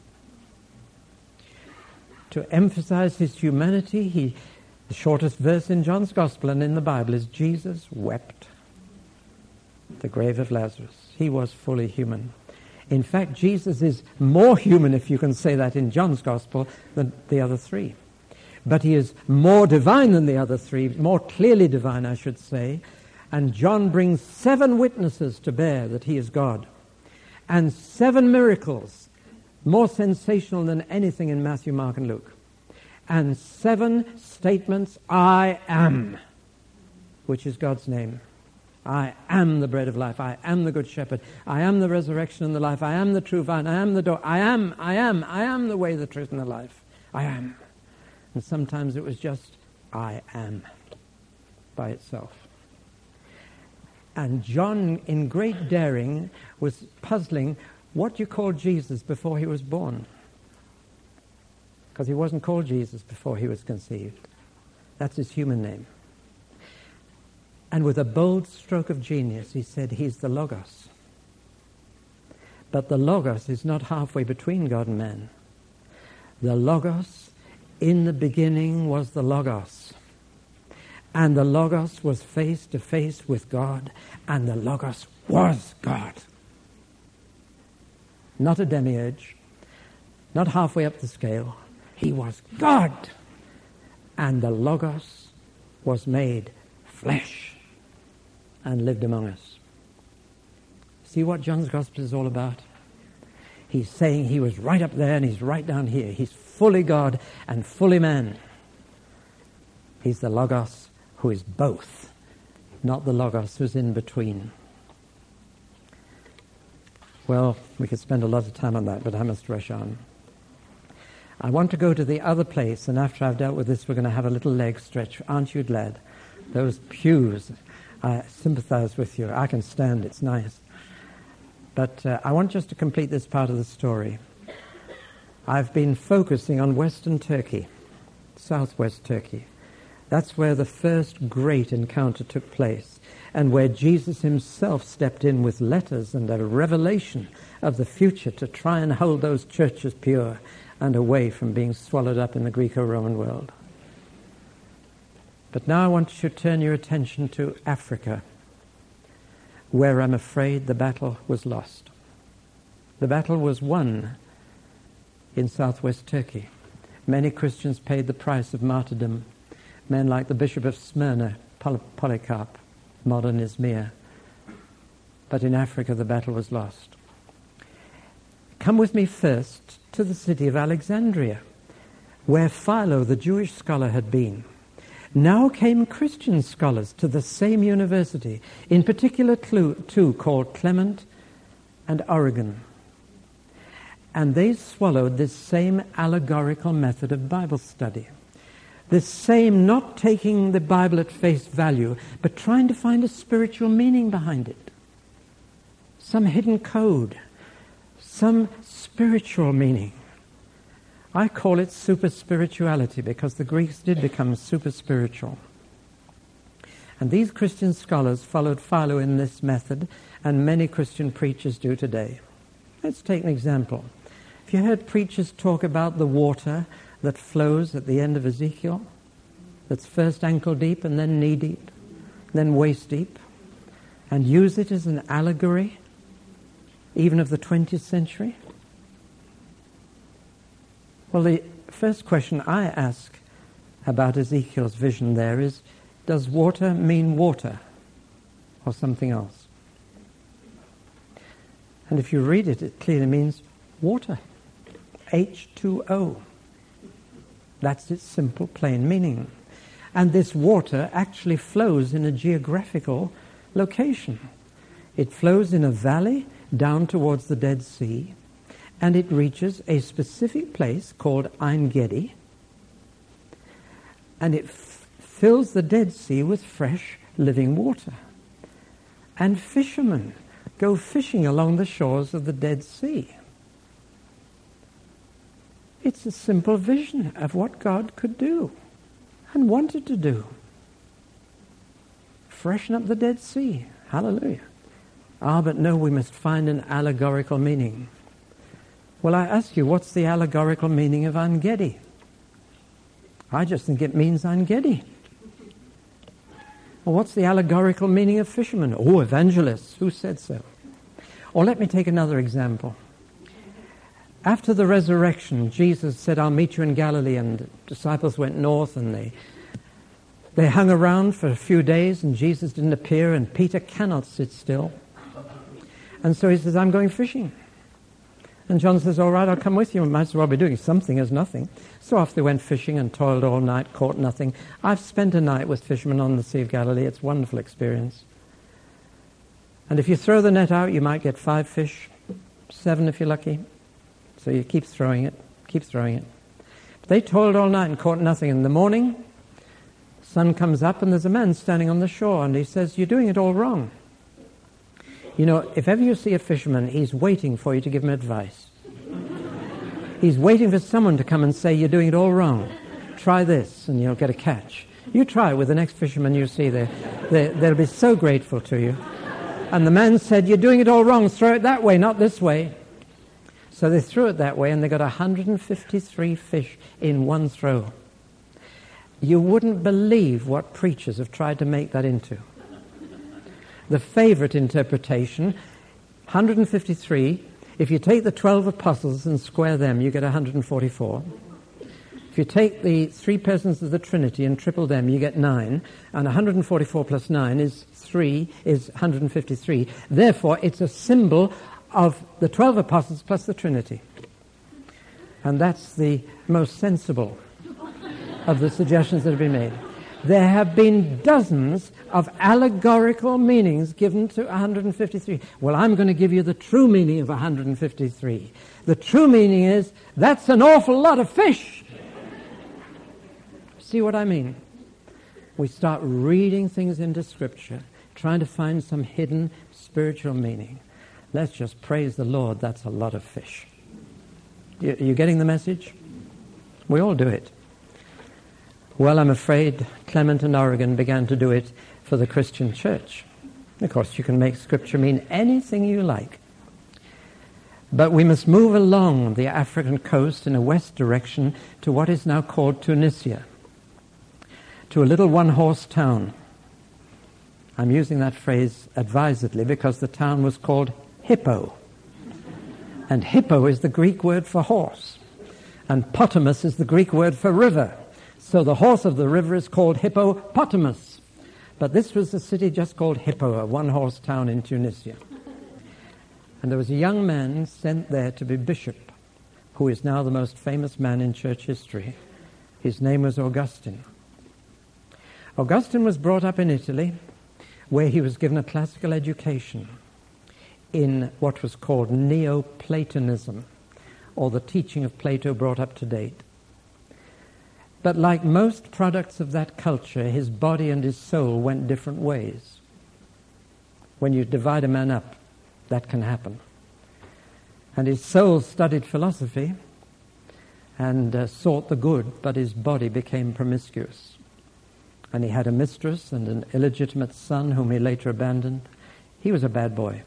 To emphasize his humanity, the shortest verse in John's gospel and in the Bible is Jesus wept at the grave of Lazarus. He was fully human. In fact, Jesus is more human, if you can say that, in John's gospel than the other 3. But he is more divine than the other 3, more clearly divine, I should say. And John brings 7 witnesses to bear that he is God. And 7 miracles, more sensational than anything in Matthew, Mark, and Luke. And 7 statements, I am, which is God's name. I am the bread of life. I am the good shepherd. I am the resurrection and the life. I am the true vine. I am the door. I am the way, the truth, and the life. I am. And sometimes it was just, I am, by itself. And John, in great daring, was puzzling what you called Jesus before he was born. Because he wasn't called Jesus before he was conceived. That's his human name. And with a bold stroke of genius, he said, he's the Logos. But the Logos is not halfway between God and man. The Logos, in the beginning, was the Logos. And the Logos was face to face with God, and the Logos was God. Not a demiurge, not halfway up the scale. He was God. And the Logos was made flesh and lived among us. See what John's Gospel is all about? He's saying he was right up there and he's right down here. He's fully God and fully man. He's the Logos who is both, not the Logos who's in between. Well, we could spend a lot of time on that, but I must rush on. I want to go to the other place, and after I've dealt with this, we're going to have a little leg stretch. Aren't you glad? Those pews, I sympathize with you. I can stand, it's nice. But I want just to complete this part of the story. I've been focusing on Western Turkey, southwest Turkey. That's where the first great encounter took place, and where Jesus himself stepped in with letters and a revelation of the future to try and hold those churches pure and away from being swallowed up in the Greco-Roman world. But now I want you to turn your attention to Africa, where I'm afraid the battle was lost. The battle was won in southwest Turkey. Many Christians paid the price of martyrdom. Men like the Bishop of Smyrna, Polycarp, modern Izmir. But in Africa the battle was lost. Come with me first to the city of Alexandria, where Philo, the Jewish scholar, had been. Now came Christian scholars to the same university, in particular two called Clement and Origen. And they swallowed this same allegorical method of Bible study. This same not taking the Bible at face value, but trying to find a spiritual meaning behind it. Some hidden code, some spiritual meaning. I call it super spirituality because the Greeks did become super spiritual. And these Christian scholars followed Philo in this method, and many Christian preachers do today. Let's take an example. Have you heard preachers talk about the water that flows at the end of Ezekiel? That's first ankle deep and then knee deep, then waist deep, and use it as an allegory, even of the 20th century? Well, the first question I ask about Ezekiel's vision there is, does water mean water or something else? And if you read it, it clearly means water. H2O. That's its simple, plain meaning. And this water actually flows in a geographical location. It flows in a valley down towards the Dead Sea, and it reaches a specific place called Ein Gedi, and it fills the Dead Sea with fresh, living water. And fishermen go fishing along the shores of the Dead Sea. It's a simple vision of what God could do and wanted to do. Freshen up the Dead Sea. Hallelujah. But no, we must find an allegorical meaning. Well, I ask you, what's the allegorical meaning of Ein Gedi? I just think it means Ein Gedi. Well, what's the allegorical meaning of fishermen? Oh, evangelists. Who said so? Or let me take another example. After the resurrection, Jesus said, I'll meet you in Galilee, and the disciples went north, and they hung around for a few days, and Jesus didn't appear, and Peter cannot sit still. And so he says, I'm going fishing. And John says, all right, I'll come with you. We might as well be doing something as nothing. So off they went fishing and toiled all night, caught nothing. I've spent a night with fishermen on the Sea of Galilee. It's a wonderful experience. And if you throw the net out, you might get 5 fish, 7 if you're lucky. So you keep throwing it. But they toiled all night and caught nothing. In the morning, sun comes up and there's a man standing on the shore, and he says, you're doing it all wrong. You know, if ever you see a fisherman, he's waiting for you to give him advice. He's waiting for someone to come and say, you're doing it all wrong. Try this and you'll get a catch. You try it with the next fisherman you see there. They'll be so grateful to you. And the man said, you're doing it all wrong. Throw it that way, not this way. So they threw it that way, and they got 153 fish in one throw. You wouldn't believe what preachers have tried to make that into. The favorite interpretation, 153, if you take the 12 apostles and square them, you get 144. If you take the 3 persons of the Trinity and triple them, you get 9. And 144 plus 9 is 153. Therefore, it's a symbol of the 12 apostles plus the Trinity. And that's the most sensible of the suggestions that have been made. There have been dozens of allegorical meanings given to 153. Well, I'm going to give you the true meaning of 153. The true meaning is, that's an awful lot of fish. See what I mean? We start reading things into Scripture, trying to find some hidden spiritual meaning. Let's just praise the Lord, that's a lot of fish. You getting the message? We all do it. Well, I'm afraid Clement and Origen began to do it for the Christian church. Of course, you can make Scripture mean anything you like. But we must move along the African coast in a west direction to what is now called Tunisia, to a little one-horse town. I'm using that phrase advisedly because the town was called Hippo. And Hippo is the Greek word for horse. And Potamus is the Greek word for river. So the horse of the river is called Hippopotamus. But this was a city just called Hippo, a one-horse town in Tunisia. And there was a young man sent there to be bishop, who is now the most famous man in church history. His name was Augustine. Augustine was brought up in Italy, where he was given a classical education in what was called Neoplatonism, or the teaching of Plato brought up to date. But like most products of that culture, his body and his soul went different ways. When you divide a man up, that can happen. And his soul studied philosophy and sought the good, but his body became promiscuous. And he had a mistress and an illegitimate son whom he later abandoned. He was a bad boy.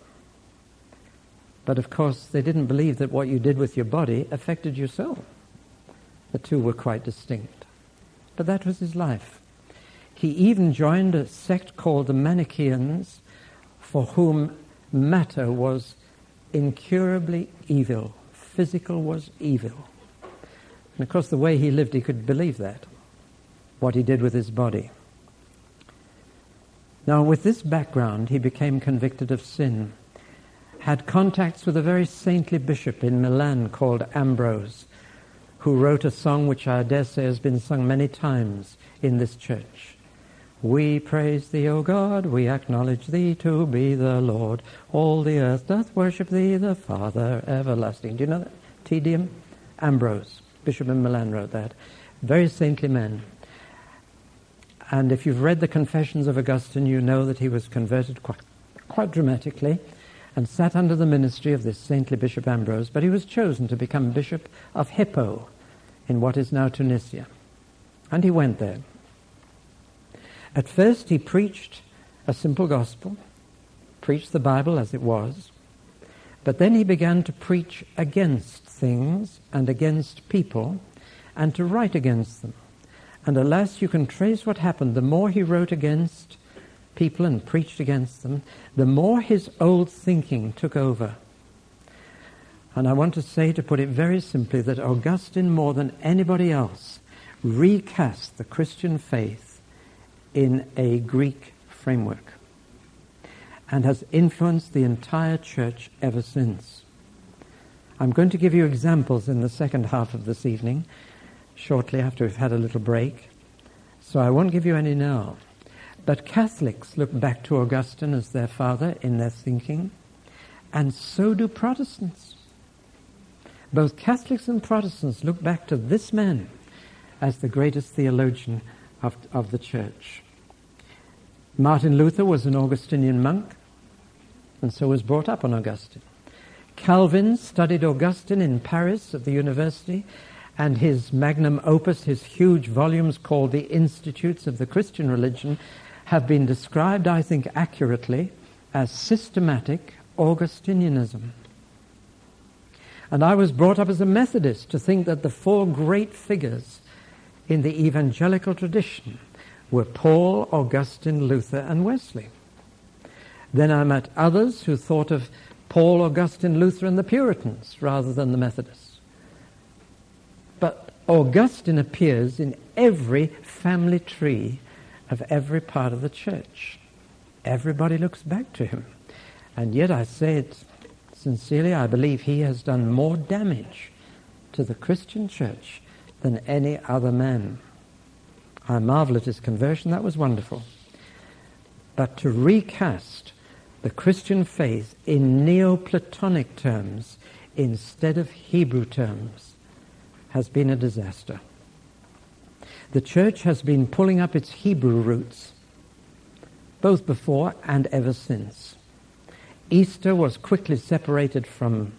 But of course, they didn't believe that what you did with your body affected your soul. The two were quite distinct. But that was his life. He even joined a sect called the Manichaeans, for whom matter was incurably evil. Physical was evil. And of course, the way he lived, he could believe that, what he did with his body. Now, with this background, he became convicted of sin. had contacts with a very saintly bishop in Milan called Ambrose, who wrote a song which I dare say has been sung many times in this church. We praise thee, O God, we acknowledge thee to be the Lord. All the earth doth worship thee, the Father everlasting. Do you know that? Te Deum? Ambrose, Bishop in Milan, wrote that. Very saintly man. And if you've read the Confessions of Augustine, you know that he was converted quite dramatically and sat under the ministry of this saintly Bishop Ambrose, but he was chosen to become Bishop of Hippo in what is now Tunisia. And he went there. At first he preached a simple gospel, preached the Bible as it was, but then he began to preach against things and against people and to write against them. And alas, you can trace what happened. The more he wrote against people and preached against them, the more his old thinking took over. And I want to say, to put it very simply, that Augustine, more than anybody else, recast the Christian faith in a Greek framework and has influenced the entire church ever since. I'm going to give you examples in the second half of this evening, shortly after we've had a little break, so I won't give you any now. But Catholics look back to Augustine as their father in their thinking, and so do Protestants. Both Catholics and Protestants look back to this man as the greatest theologian of the church. Martin Luther was an Augustinian monk, and so was brought up on Augustine. Calvin studied Augustine in Paris at the university, and his magnum opus, his huge volumes called the Institutes of the Christian Religion, have been described, I think accurately, as systematic Augustinianism. And I was brought up as a Methodist to think that the four great figures in the evangelical tradition were Paul, Augustine, Luther, and Wesley. Then I met others who thought of Paul, Augustine, Luther, and the Puritans rather than the Methodists. But Augustine appears in every family tree of every part of the church. Everybody looks back to him. And yet I say it sincerely, I believe he has done more damage to the Christian church than any other man. I marvel at his conversion. That was wonderful. But to recast the Christian faith in Neoplatonic terms instead of Hebrew terms has been a disaster. The church has been pulling up its Hebrew roots, both before and ever since. Easter was quickly separated from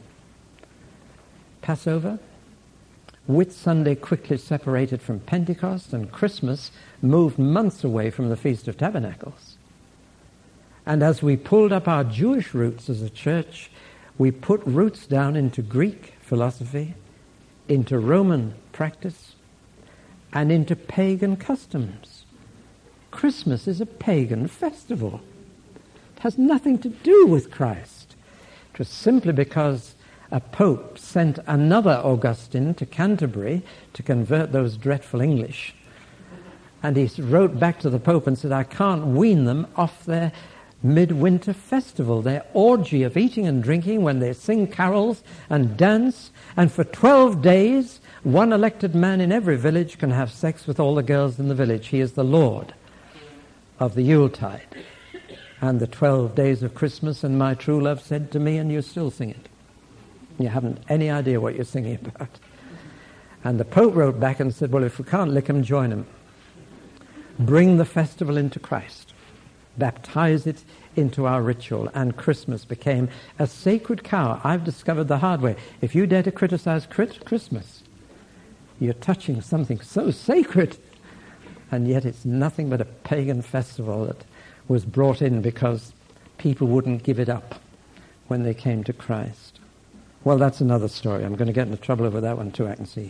Passover, Whit Sunday quickly separated from Pentecost, and Christmas moved months away from the Feast of Tabernacles. And as we pulled up our Jewish roots as a church, we put roots down into Greek philosophy, into Roman practice, and into pagan customs. Christmas is a pagan festival. It has nothing to do with Christ. It was simply because a pope sent another Augustine to Canterbury to convert those dreadful English. And he wrote back to the pope and said, I can't wean them off their midwinter festival, their orgy of eating and drinking when they sing carols and dance, and for 12 days one elected man in every village can have sex with all the girls in the village. He is the Lord of the Yuletide and the 12 days of Christmas, and my true love said to me, and you still sing it. You haven't any idea what you're singing about. And the Pope wrote back and said, well, if we can't lick them, join them. Bring the festival into Christ. Baptize it into our ritual. And Christmas became a sacred cow. I've discovered the hard way. If you dare to criticize Christmas, you're touching something so sacred. And yet it's nothing but a pagan festival that was brought in because people wouldn't give it up when they came to Christ. Well, that's another story. I'm going to get into trouble over that one too, I can see.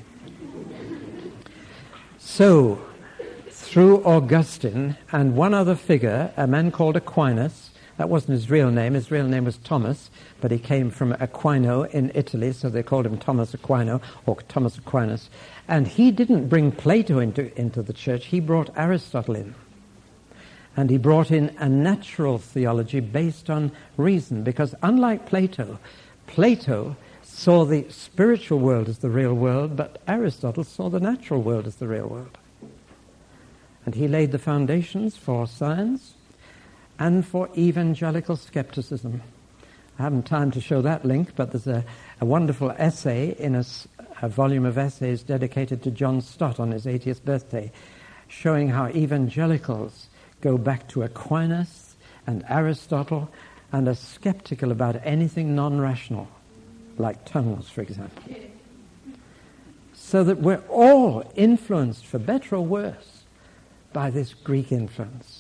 So, through Augustine and one other figure, a man called Aquinas, that wasn't his real name was Thomas, but he came from Aquino in Italy, so they called him Thomas Aquino, or Thomas Aquinas. And he didn't bring Plato into the church, he brought Aristotle in. And he brought in a natural theology based on reason, because unlike Plato, Plato saw the spiritual world as the real world, but Aristotle saw the natural world as the real world. And he laid the foundations for science and for evangelical skepticism. I haven't time to show that link, but there's a wonderful essay in a volume of essays dedicated to John Stott on his 80th birthday, showing how evangelicals go back to Aquinas and Aristotle and are skeptical about anything non-rational, like tongues, for example. So that we're all influenced, for better or worse, by this Greek influence.